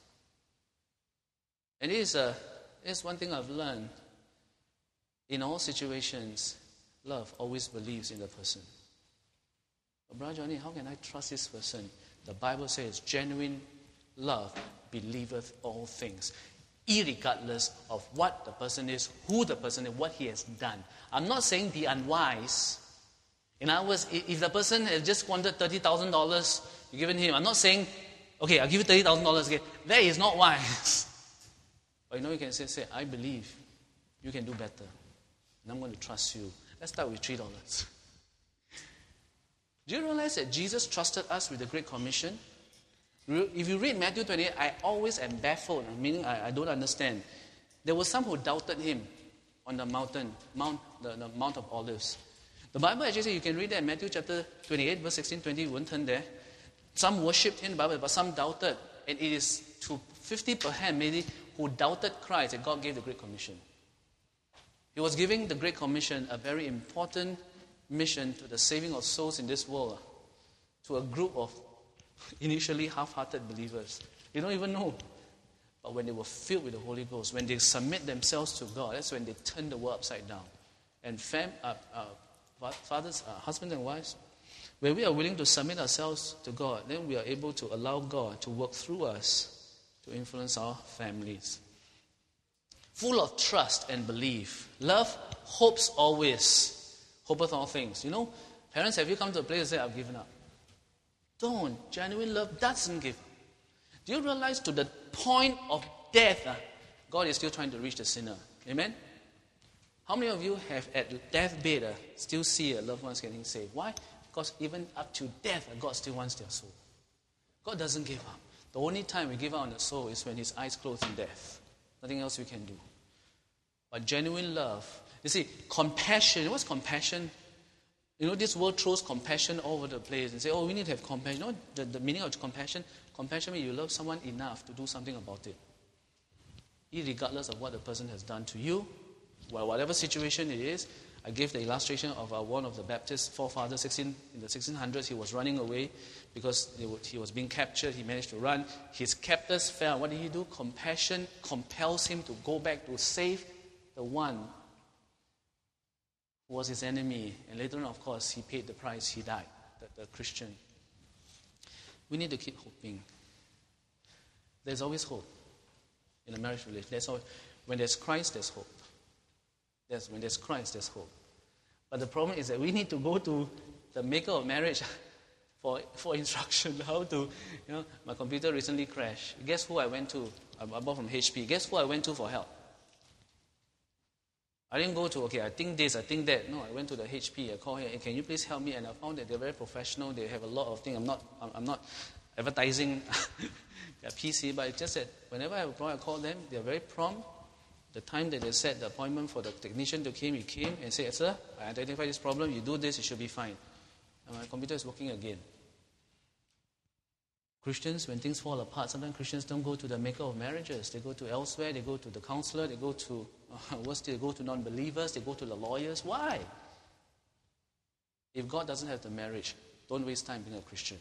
And it is, a, it is one thing I've learned. In all situations, love always believes in the person. But Brother Johnny, how can I trust this person? The Bible says, genuine love believeth all things, irregardless of what the person is, who the person is, what he has done. I'm not saying be unwise. In other words, if the person has just squandered thirty thousand dollars you've given him, I'm not saying, okay, I'll give you thirty thousand dollars again. That is not wise. But you know, you can say, say, I believe you can do better. And I'm going to trust you. Let's start with three dollars. Do you realize that Jesus trusted us with the Great Commission? If you read Matthew twenty-eight, I always am baffled, meaning I, I don't understand. There were some who doubted him on the mountain, Mount, the, the Mount of Olives. The Bible actually says, you can read that in Matthew chapter twenty-eight, verse sixteen, twenty, you won't turn there. Some worshipped him, but some doubted. And it is to fifty percent maybe who doubted Christ that God gave the Great Commission. He was giving the Great Commission a very important mission to the saving of souls in this world, to a group of initially half-hearted believers. They don't even know. But when they were filled with the Holy Ghost, when they submit themselves to God, that's when they turn the world upside down. And fam, uh, uh, fathers, uh, husbands and wives, when we are willing to submit ourselves to God, then we are able to allow God to work through us to influence our families. Full of trust and belief. Love hopes always. Hopeth all things. You know, parents, have you come to a place and say, I've given up? Don't. Genuine love doesn't give up. Do you realize to the point of death, uh, God is still trying to reach the sinner? Amen? How many of you have at deathbed uh, still see a loved ones getting saved? Why? Because even up to death, uh, God still wants their soul. God doesn't give up. The only time we give up on the soul is when his eyes close in death. Nothing else we can do. But genuine love, you see, compassion. What's compassion? You know, this world throws compassion all over the place and say, oh, we need to have compassion. You know, the, the meaning of compassion? Compassion means you love someone enough to do something about it. Irregardless of what the person has done to you, well, whatever situation it is. I gave the illustration of uh, one of the Baptist forefathers, sixteen, in the sixteen hundreds, he was running away because were, he was being captured. He managed to run. His captors fell. What did he do? Compassion compels him to go back to save the one who was his enemy. And later on, of course, he paid the price. He died, the, the Christian. We need to keep hoping. There's always hope in a marriage relationship. There's always, when there's Christ, there's hope. There's, when there's Christ, there's hope. But the problem is that we need to go to the maker of marriage for, for instruction. How to, you know, my computer recently crashed. Guess who I went to? I bought from H P. Guess who I went to for help? I didn't go to, okay, I think this, I think that. No, I went to the H P. I called him, hey, can you please help me? And I found that they're very professional. They have a lot of things. I'm not, I'm not advertising their P C, but it's just that whenever I call them, they're very prompt. The time that they set the appointment for the technician to come, he came and said, sir, I identified this problem. You do this, it should be fine. And my computer is working again. Christians, when things fall apart, sometimes Christians don't go to the maker of marriages. They go to elsewhere. They go to the counselor. They go to, uh, what's they go to non-believers. They go to the lawyers. Why? If God doesn't have the marriage, don't waste time being a Christian.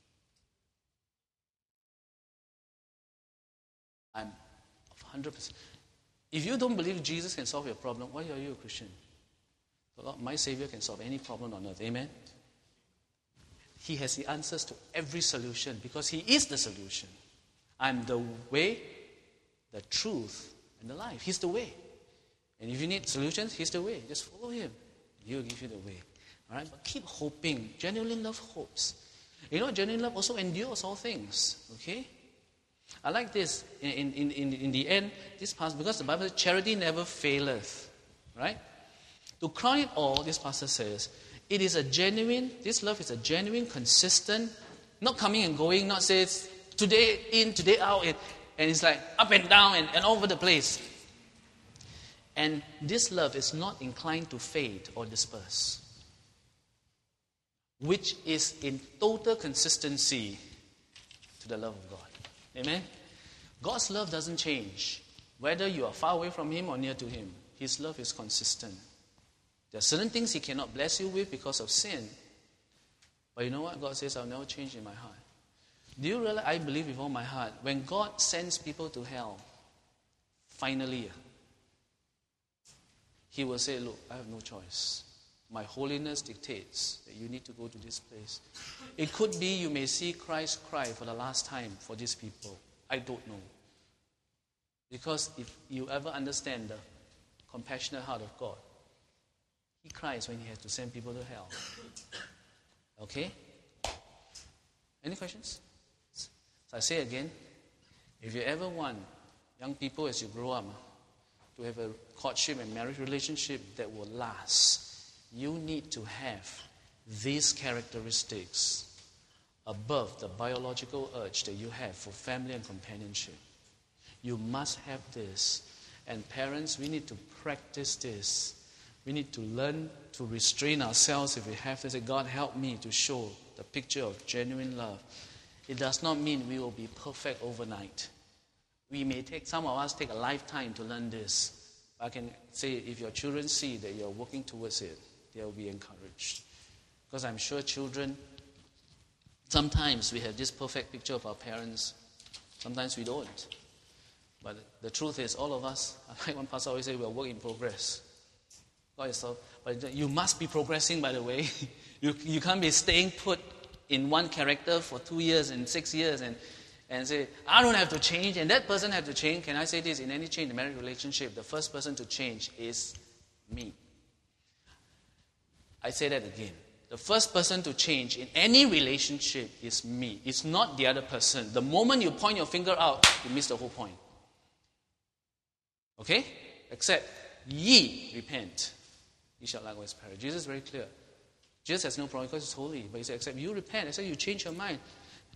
I'm one hundred percent. If you don't believe Jesus can solve your problem, why are you a Christian? My Savior can solve any problem on earth. Amen? He has the answers to every solution because He is the solution. I'm the way, the truth, and the life. He's the way. And if you need solutions, He's the way. Just follow Him. He'll give you the way. All right? But keep hoping. Genuine love hopes. You know, genuine love also endures all things. Okay? I like this. In, in, in, in the end, this pastor, because the Bible says, charity never faileth. Right? To crown it all, this pastor says, it is a genuine, this love is a genuine, consistent, not coming and going, not say today in, today out, and, and it's like up and down and, and all over the place. And this love is not inclined to fade or disperse, which is in total consistency to the love of God. Amen? God's love doesn't change. Whether you are far away from Him or near to Him, His love is consistent. There are certain things He cannot bless you with because of sin. But you know what? God says, I'll never change in my heart. Do you realize, I believe with all my heart, when God sends people to hell, finally, He will say, look, I have no choice. My holiness dictates that you need to go to this place. It could be you may see Christ cry for the last time for these people. I don't know. Because if you ever understand the compassionate heart of God, He cries when He has to send people to hell. Okay? Any questions? So I say again, if you ever want young people as you grow up to have a courtship and marriage relationship that will last, you need to have these characteristics above the biological urge that you have for family and companionship. You must have this. And parents, we need to practice this. We need to learn to restrain ourselves if we have to say, God, help me to show the picture of genuine love. It does not mean we will be perfect overnight. We may take, some of us take a lifetime to learn this. I can say if your children see that you're working towards it, they will be encouraged. Because I'm sure children, sometimes we have this perfect picture of our parents. Sometimes we don't. But the truth is, all of us, like one pastor always say, we are work in progress. God is so, but you must be progressing, by the way. you you can't be staying put in one character for two years and six years and, and say, I don't have to change and that person have to change. Can I say this? In any change in marriage relationship, the first person to change is me. I say that again. The first person to change in any relationship is me. It's not the other person. The moment you point your finger out, you miss the whole point. Okay? Except, ye repent. Ye shall likewise perish. Jesus is very clear. Jesus has no problem because He's holy. But He said, except you repent. Except you change your mind.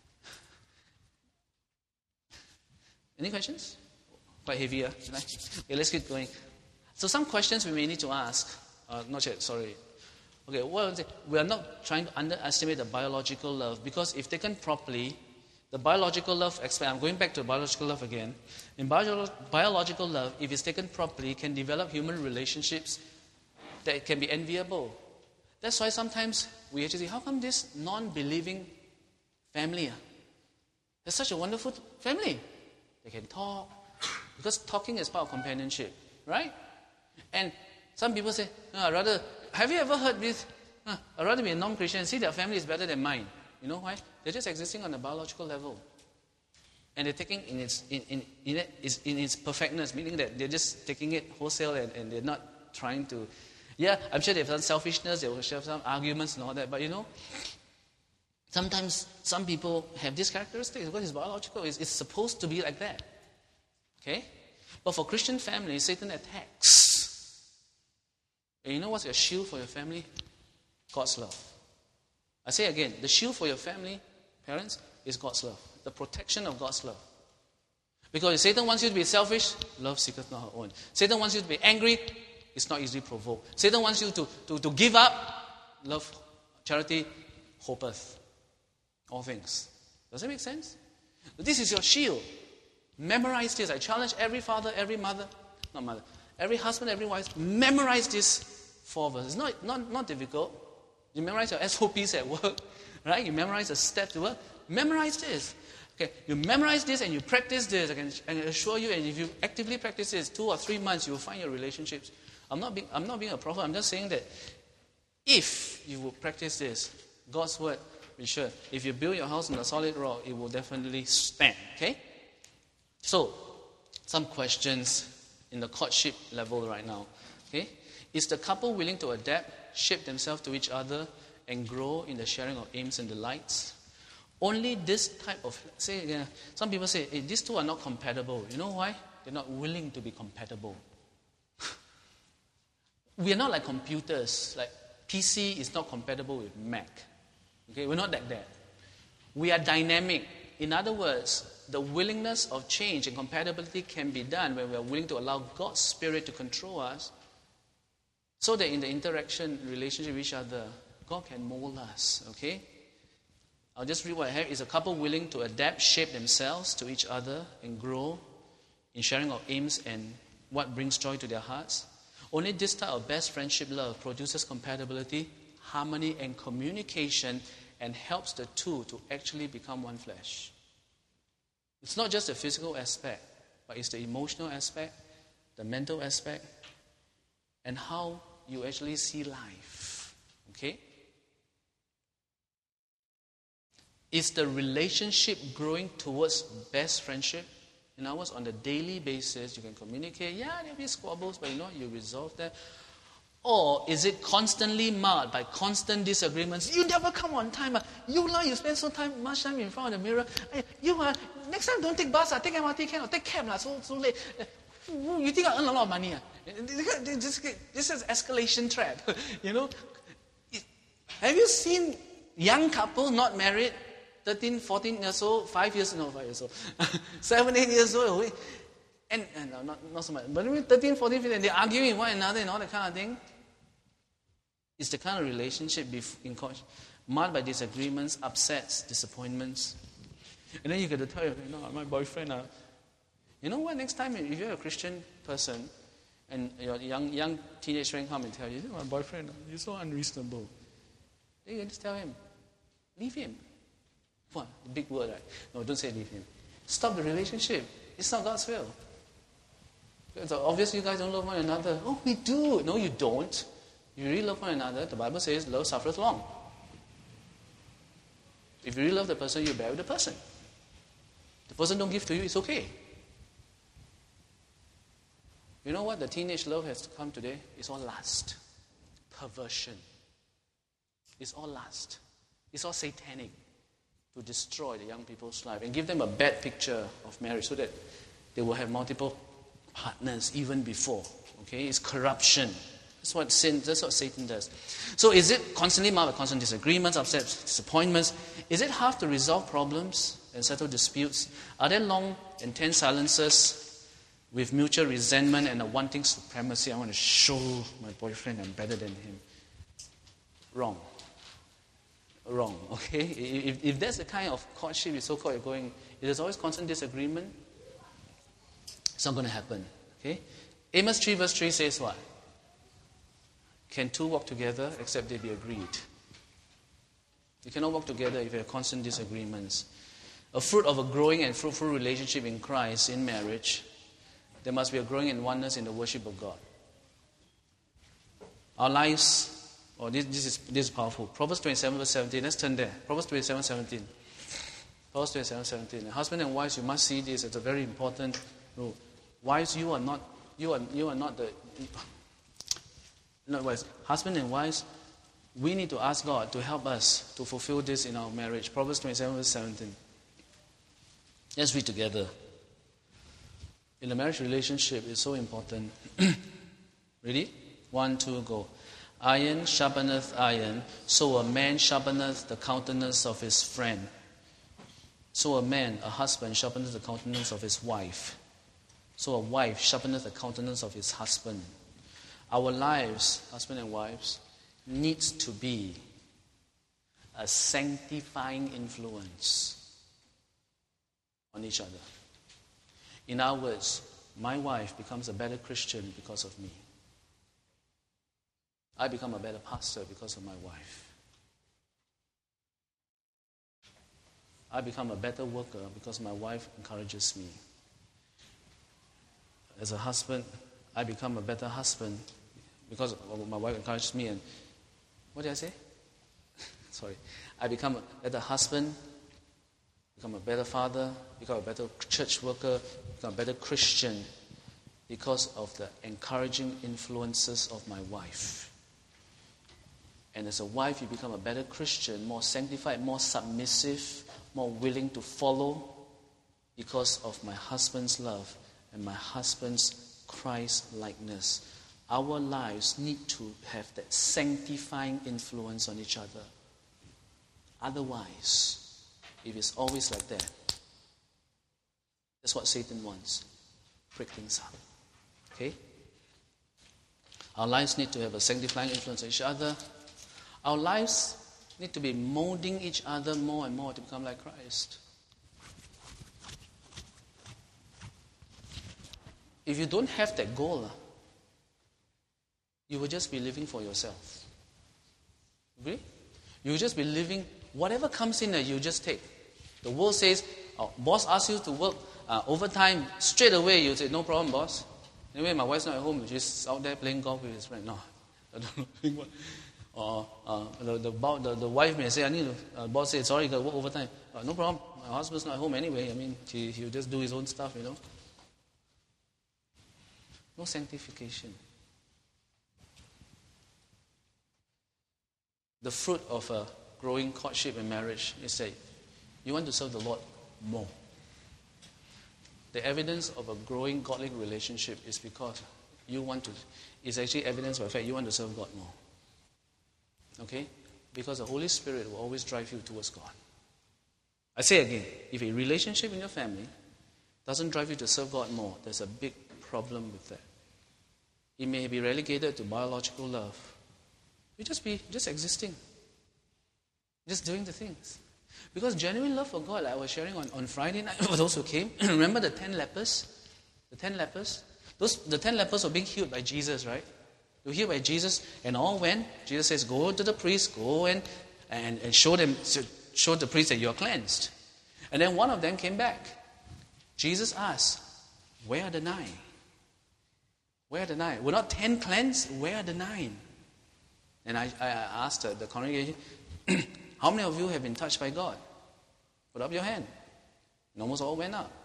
Any questions? Quite heavy, huh? Okay, let's keep going. So some questions we may need to ask. Uh, not yet, sorry. Okay, well, we are not trying to underestimate the biological love, because if taken properly, the biological love, I'm going back to biological love again. In bio- biological love, if it's taken properly, can develop human relationships that can be enviable. That's why sometimes we actually say, how come this non-believing family, they're such a wonderful family? They can talk, because talking is part of companionship, right? And some people say, no, I'd rather, have you ever heard this? Huh, I'd rather be a non-Christian and see their family is better than mine. You know why? They're just existing on a biological level. And they're taking in its in, in, in, it, in its perfectness, meaning that they're just taking it wholesale and, and they're not trying to... Yeah, I'm sure they've done selfishness, they will have some arguments and all that, but you know, sometimes some people have these characteristics because it's biological. It's, it's supposed to be like that. Okay? But for Christian families, Satan attacks. And you know what's your shield for your family? God's love. I say again, the shield for your family, parents, is God's love. The protection of God's love. Because if Satan wants you to be selfish, love seeketh not her own. Satan wants you to be angry, it's not easily provoked. Satan wants you to, to, to give up, love, charity, hopeth all things. Does that make sense? This is your shield. Memorize this. I challenge every father, every mother, not mother, every husband, every wife, memorize this four verses. It's not, not, not difficult. You memorize your S O Ps at work, right? You memorize the steps to work. Memorize this. Okay, you memorize this and you practice this. I can, I can assure you, and if you actively practice this, two or three months, you will find your relationships. I'm not being, I'm not being a prophet. I'm just saying that if you will practice this, God's word, be sure. If you build your house on a solid rock, it will definitely stand. Okay. So, some questions in the courtship level right now. Okay, is the couple willing to adapt, shape themselves to each other, and grow in the sharing of aims and delights? Only this type of, say, you know, some people say, hey, these two are not compatible. You know why? They're not willing to be compatible. We are not like computers. Like P C is not compatible with Mac. Okay, we're not like that. We are dynamic. in other words, the willingness of change and compatibility can be done when we are willing to allow God's Spirit to control us, so that in the interaction, relationship with each other, God can mold us, okay? I'll just read what I have. Is a couple willing to adapt, shape themselves to each other and grow in sharing of aims and what brings joy to their hearts? Only this type of best friendship love produces compatibility, harmony, and communication, and helps the two to actually become one flesh. It's not just the physical aspect, but it's the emotional aspect, the mental aspect, and how you actually see life. Okay? Is the relationship growing towards best friendship? In other words, on a daily basis, you can communicate. Yeah, there'll be squabbles, but you know, you resolve that. Or is it constantly marred by constant disagreements? You never come on time. Uh. You now you spend so time, much time in front of the mirror. Hey, you uh, next time don't take bus. Uh. Take M R T, can or take cab. Uh. So so late. Uh, you think I earn a lot of money? Uh. This, this is escalation trap. You know. Have you seen young couple not married? thirteen, fourteen years old, five years, no, five years old, seven, eight years old, and, and no, not, not so much, but thirteen, fourteen, fifteen, they're arguing with one another and all that kind of thing. It's the kind of relationship in coach, marred by disagreements, upsets, disappointments. And then you get to tell you, no, my boyfriend, uh, you know what, next time if you're a Christian person, and your young young teenage friend come and tell you, my boyfriend, you're so unreasonable. Then you just tell him, leave him. What? Big word, right? No, don't say leave him. Stop the relationship. It's not God's will. So obviously you guys don't love one another. Oh, we do. No, you don't. You really love one another. The Bible says love suffereth long. If you really love the person, you bear with the person. The person don't give to you, it's okay. You know what the teenage love has come today? It's all lust. Perversion. It's all lust. It's all satanic. To destroy the young people's life and give them a bad picture of marriage so that they will have multiple partners even before. Okay, it's corruption. That's what sin. That's what Satan does. So, is it constantly marked by constant disagreements, upsets, disappointments? Is it hard to resolve problems and settle disputes? Are there long, intense silences with mutual resentment and a wanting supremacy? I want to show my boyfriend I'm better than him. Wrong. Wrong, okay? If, if that's the kind of courtship you so-called you're going, if there's always constant disagreement, it's not going to happen, okay? Amos three verse three says what? Can two walk together except they be agreed? You cannot walk together if you have constant disagreements. A fruit of a growing and fruitful relationship in Christ in marriage, there must be a growing in oneness in the worship of God. Our lives... Oh, this, this is this is powerful. Proverbs twenty-seven verse seventeen. Let's turn there. Proverbs twenty-seven seventeen. Proverbs twenty-seven seventeen. Husband and wives, you must see this. It's a very important rule. Wives, you are not you are you are not the not wives. Husband and wives, we need to ask God to help us to fulfill this in our marriage. Proverbs twenty-seven verse seventeen. Let's read together. In a marriage relationship, it's so important. Ready? One, two, go. Iron sharpeneth iron, so a man sharpeneth the countenance of his friend. So a man, a husband, sharpeneth the countenance of his wife. So a wife sharpeneth the countenance of his husband. Our lives, husband and wives, needs to be a sanctifying influence on each other. In other words, my wife becomes a better Christian because of me. I become a better pastor because of my wife. I become a better worker because my wife encourages me. As a husband, I become a better husband because my wife encourages me. And what did I say? Sorry. I become a better husband, become a better father, become a better church worker, become a better Christian because of the encouraging influences of my wife. And as a wife, you become a better Christian, more sanctified, more submissive, more willing to follow because of my husband's love and my husband's Christ-likeness. Our lives need to have that sanctifying influence on each other. Otherwise, if it's always like that, That's what Satan wants. Break things up. Okay? Our lives need to have a sanctifying influence on each other. Our lives need to be molding each other more and more to become like Christ. If you don't have that goal, you will just be living for yourself. Agree? You will just be living, whatever comes in there, you just take. The world says, oh, boss asks you to work uh, overtime, straight away you say, no problem, boss. Anyway, my wife's not at home, she's out there playing golf with his friend. No, I don't know. Or uh, the, the, the, the wife may say, I need to, uh, boss says, sorry, you got to work overtime. Uh, no problem, my husband's not at home anyway. I mean, he, he'll just do his own stuff, you know. No sanctification. The fruit of a growing courtship and marriage is that you want to serve the Lord more. The evidence of a growing godly relationship is because you want to, it's actually evidence by the fact you want to serve God more. Okay? Because the Holy Spirit will always drive you towards God. I say again, if a relationship in your family doesn't drive you to serve God more, there's a big problem with that. It may be relegated to biological love. You just be just existing. Just doing the things. Because genuine love for God, like I was sharing on, on Friday night for those who came, remember the ten lepers? The ten lepers? Those the ten lepers were being healed by Jesus, right? They were healed by Jesus, and all went. Jesus says, go to the priest, go and, and, and show them show the priest that you're cleansed. And then one of them came back. Jesus asked, where are the nine? Where are the nine? Were not ten cleansed? Where are the nine? And I, I asked the, the congregation, how many of you have been touched by God? Put up your hand. And almost all went up.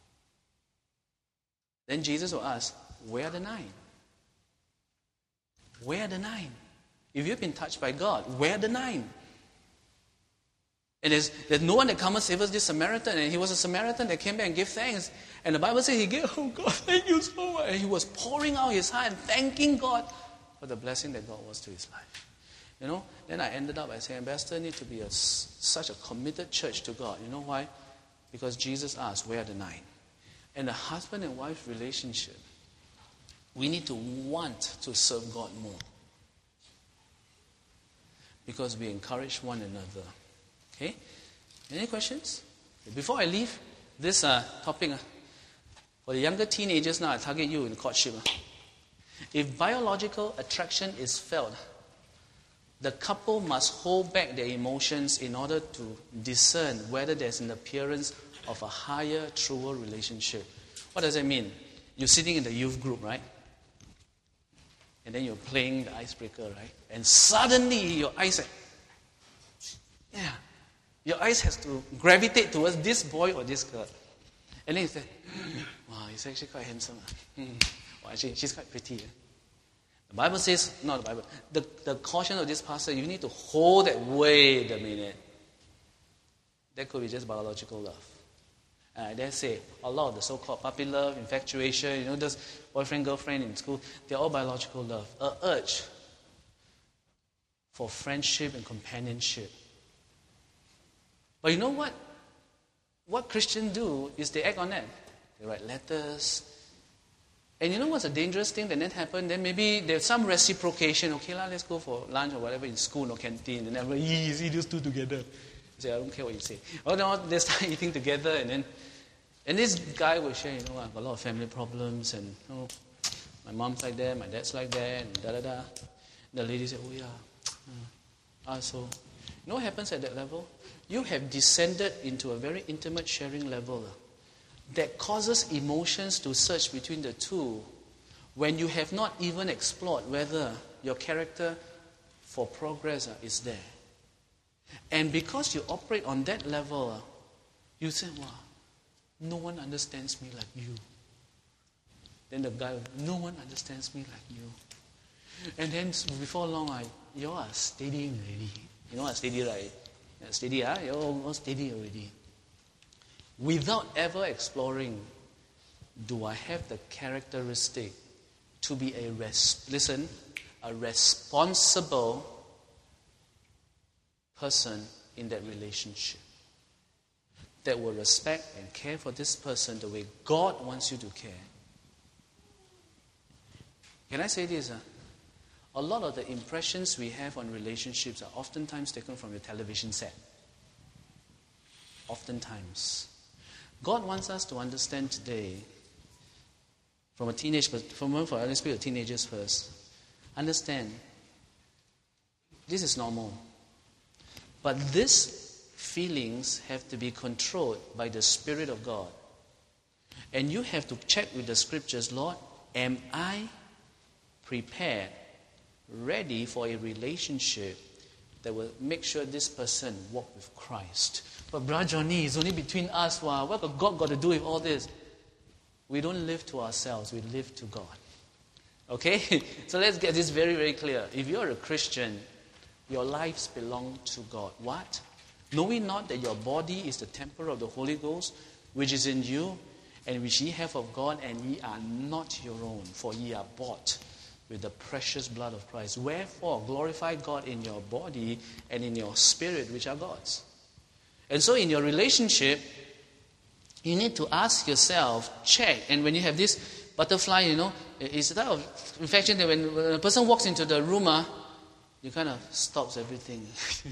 Then Jesus will ask, where are the nine? Where are the nine? If you've been touched by God, where are the nine? And there's, there's no one that comes and saves us, this Samaritan. And he was a Samaritan that came back and gave thanks. And the Bible says he gave, oh God, thank you so much. And he was pouring out his heart and thanking God for the blessing that God was to his life. You know, then I ended up by saying, Ambassador need to be a, such a committed church to God. You know why? Because Jesus asked, where are the nine? And the husband and wife relationship, we need to want to serve God more. Because we encourage one another. Okay? Any questions? Before I leave this uh, topic, uh, for the younger teenagers now, I target you in courtship. Uh. If biological attraction is felt, the couple must hold back their emotions in order to discern whether there's an appearance of a higher, truer relationship. What does that mean? You're sitting in the youth group, right? And then you're playing the icebreaker, right? And suddenly your eyes, are, yeah, your eyes has to gravitate towards this boy or this girl. And then you say, wow, he's actually quite handsome. Well, actually, she's quite pretty. Eh? The Bible says, not the Bible, the, the caution of this pastor, you need to hold that, wait a minute. That could be just biological love. And I dare say, a lot of the so-called puppy love, infatuation, you know, those boyfriend, girlfriend in school, they're all biological love. An urge for friendship and companionship. But you know what? What Christians do is they act on that. They write letters. And you know what's a dangerous thing that then happen? Then maybe there's some reciprocation. Okay, lah, let's go for lunch or whatever in school or canteen. And everybody, you see those two together. You say, I don't care what you say. Oh no, they start eating together, and then and this guy will share, you know, I've got a lot of family problems, and you know, my mom's like that, my dad's like that, and da da da. The lady said, oh yeah. Ah, so you know what happens at that level? You have descended into a very intimate sharing level uh, that causes emotions to surge between the two when you have not even explored whether your character for progress uh, is there. And because you operate on that level, uh, you say, wow, no one understands me like you. Then the guy, no one understands me like you. And then before long, I, you are steadying already. You know what steady, right? Yeah, steady, huh? You're all steady already. Without ever exploring, do I have the characteristic to be a, res- listen, a responsible person in that relationship? that will respect and care for this person the way God wants you to care. Can I say this? Uh? A lot of the impressions we have on relationships are oftentimes taken from your television set. Oftentimes. God wants us to understand today, from a teenage, from for let's speak of teenagers first. Understand, this is normal. But these feelings have to be controlled by the Spirit of God. And you have to check with the scriptures, Lord, am I prepared, ready for a relationship that will make sure this person walk with Christ? But Brother Johnny, it's only between us. Wow, what got God got to do with all this? We don't live to ourselves, we live to God. Okay? So let's get this very, very clear. If you're a Christian, your lives belong to God. What? Know ye not that your body is the temple of the Holy Ghost, which is in you, and which ye have of God, and ye are not your own, for ye are bought with the precious blood of Christ. Wherefore, glorify God in your body and in your spirit, which are God's. And so in your relationship, you need to ask yourself, check. And when you have this butterfly, you know, it's a type of infection that when, when a person walks into the room, uh, you kind of stops everything.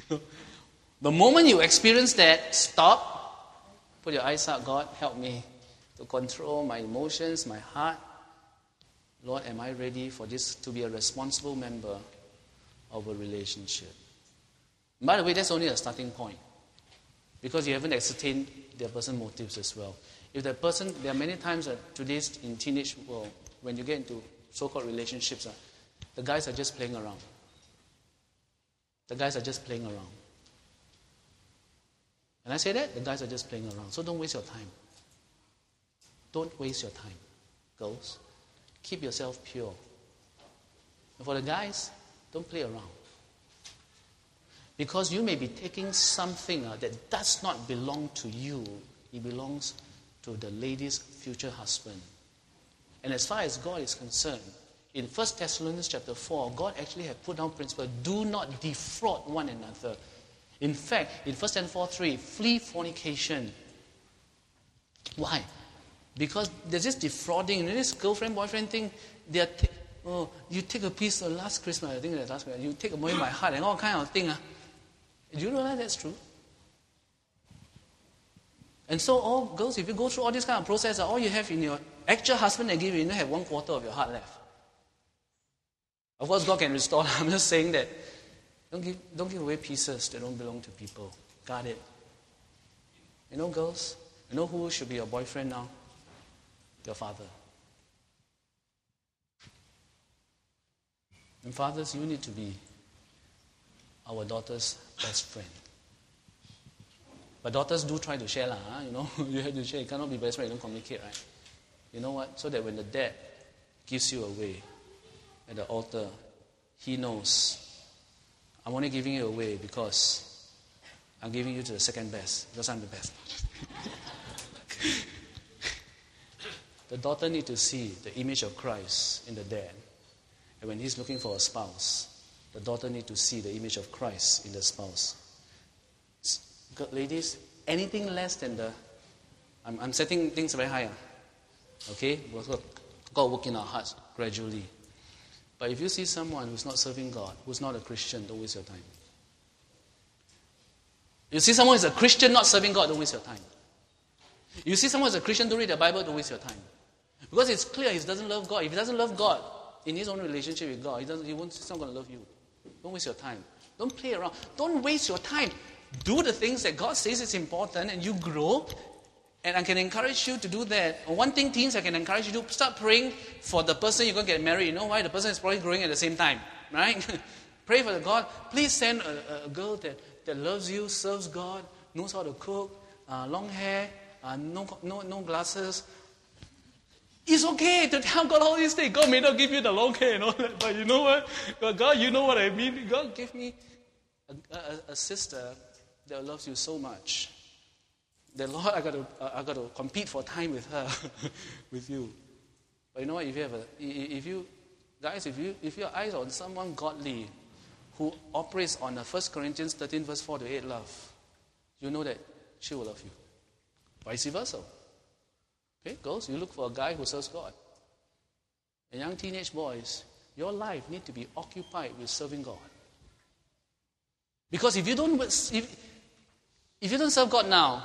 The moment you experience that, stop, put your eyes out, God, help me to control my emotions, my heart. Lord, am I ready for this to be a responsible member of a relationship? By the way, that's only a starting point. Because you haven't ascertained their person's motives as well. If that person, there are many times that today's in teenage world, when you get into so-called relationships, uh, the guys are just playing around. The guys are just playing around. And I say that, the guys are just playing around. So don't waste your time. Don't waste your time, girls. Keep yourself pure. And for the guys, don't play around. Because you may be taking something uh, that does not belong to you. It belongs to the lady's future husband. And as far as God is concerned, in First Thessalonians chapter four, God actually had put down principle, do not defraud one another. In fact, in First Thessalonians four three, flee fornication. Why? Because there's this defrauding, you know, this girlfriend-boyfriend thing, they are t- oh, you take a piece of last Christmas, I think that's last Christmas, you take away my heart and all kind of thing. Uh, Do you realize that's true? And so, all girls, if you go through all this kind of process, all you have in your actual husband that give you, you don't have one quarter of your heart left. Of course, God can restore. I'm just saying that don't give, don't give away pieces that don't belong to people. Got it? You know, girls, you know who should be your boyfriend now? Your father. And fathers, you need to be our daughter's best friend. But daughters do try to share, lah, huh? You know, you have to share. You cannot be best friend, you don't communicate, right? You know what? So that when the dad gives you away at the altar, he knows, I'm only giving you away because I'm giving you to the second best, because I'm the best. The daughter needs to see the image of Christ in the dad. And when he's looking for a spouse, the daughter needs to see the image of Christ in the spouse. Ladies, anything less than the... I'm, I'm setting things very high. Uh, okay? We've got to work in our hearts gradually. But if you see someone who's not serving God, who's not a Christian, don't waste your time. You see someone who's a Christian not serving God, don't waste your time. You see someone who's a Christian, don't read the Bible, don't waste your time. Because it's clear he doesn't love God. If he doesn't love God in his own relationship with God, he doesn't, he won't, he's not going to love you. Don't waste your time. Don't play around. Don't waste your time. Do the things that God says is important and you grow. And I can encourage you to do that. One thing, teens, I can encourage you to start praying for the person you're going to get married. You know why? The person is probably growing at the same time. Right? Pray for the God. Please send a, a girl that, that loves you, serves God, knows how to cook, uh, long hair, uh, no, no, no glasses. It's okay to tell God all these things. God may not give you the long hair and all that, but you know what? God, you know what I mean. God give me a, a, a sister that loves you so much. The Lord, I got to, I got to compete for time with her, with you. But you know what? If you have a, if you, guys, if you, if your eyes are on someone godly, who operates on the First Corinthians thirteen verse four to eight love, you know that she will love you. Vice versa. Okay, girls, you look for a guy who serves God. And young teenage boys, your life need to be occupied with serving God. Because if you don't if, if you don't serve God now,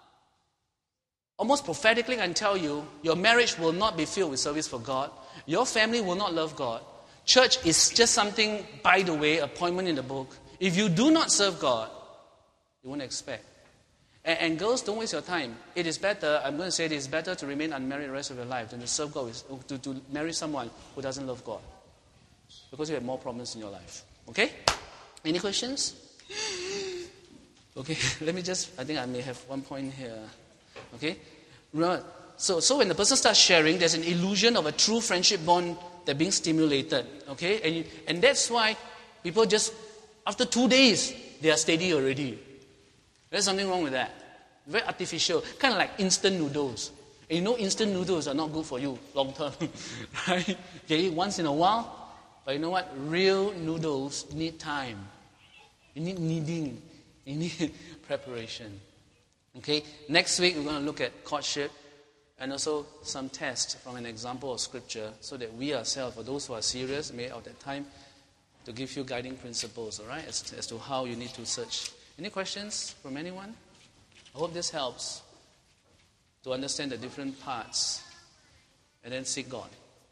almost prophetically I can tell you, your marriage will not be filled with service for God. Your family will not love God. Church is just something, by the way, appointment in the book. If you do not serve God, you won't expect. And, and girls, don't waste your time. It is better, I'm going to say it is better to remain unmarried the rest of your life than to serve God, with, to, to marry someone who doesn't love God. Because you have more problems in your life. Okay? Any questions? Okay, let me just, I think I may have one point here. Okay? Remember, so, so when the person starts sharing, there's an illusion of a true friendship bond that's being stimulated. Okay? And, you, and that's why people just, after two days, they are steady already. There's something wrong with that. Very artificial. Kind of like instant noodles. And you know instant noodles are not good for you long term. Right? You can eat once in a while. But you know what? Real noodles need time. You need kneading. You need preparation. Okay? Next week we're going to look at courtship and also some tests from an example of scripture so that we ourselves, for those who are serious, may have that time to give you guiding principles, all right, as, as to how you need to search. Any questions from anyone? I hope this helps to understand the different parts and then seek God.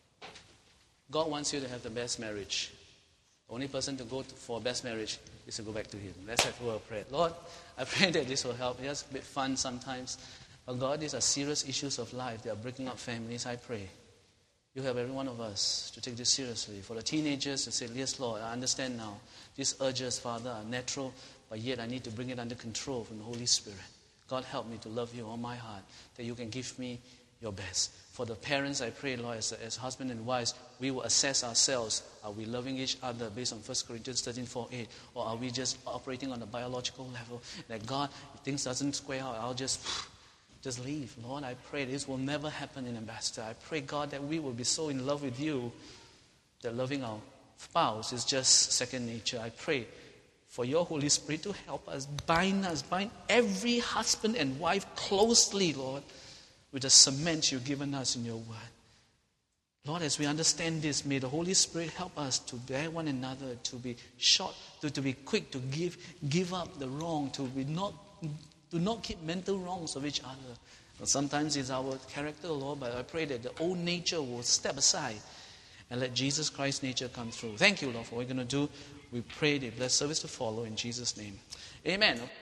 God wants you to have the best marriage. The only person to go to, for best marriage is to go back to Him. Let's have a word of prayer. Lord, I pray that this will help. It's a bit fun sometimes. But God, these are serious issues of life. They are breaking up families. I pray you help every one of us to take this seriously. For the teenagers to say, yes, Lord, I understand now. These urges, Father, are natural, but yet I need to bring it under control from the Holy Spirit. God, help me to love you all my heart, that you can give me your best. For the parents, I pray, Lord, as, as husband and wives, we will assess ourselves. Are we loving each other based on First Corinthians thirteen, four, eight? Or are we just operating on a biological level? That God, if things doesn't square out, I'll just, just leave. Lord, I pray this will never happen in Ambassador. I pray, God, that we will be so in love with you that loving our spouse is just second nature. I pray for your Holy Spirit to help us, bind us, bind every husband and wife closely, Lord, with the cement you've given us in your word. Lord, as we understand this, may the Holy Spirit help us to bear one another, to be short, to, to be quick, to give give up the wrong, to be not to not keep mental wrongs of each other. But sometimes it's our character, Lord, but I pray that the old nature will step aside and let Jesus Christ's nature come through. Thank you, Lord, for what you're going to do. We pray the blessed service to follow in Jesus' name. Amen.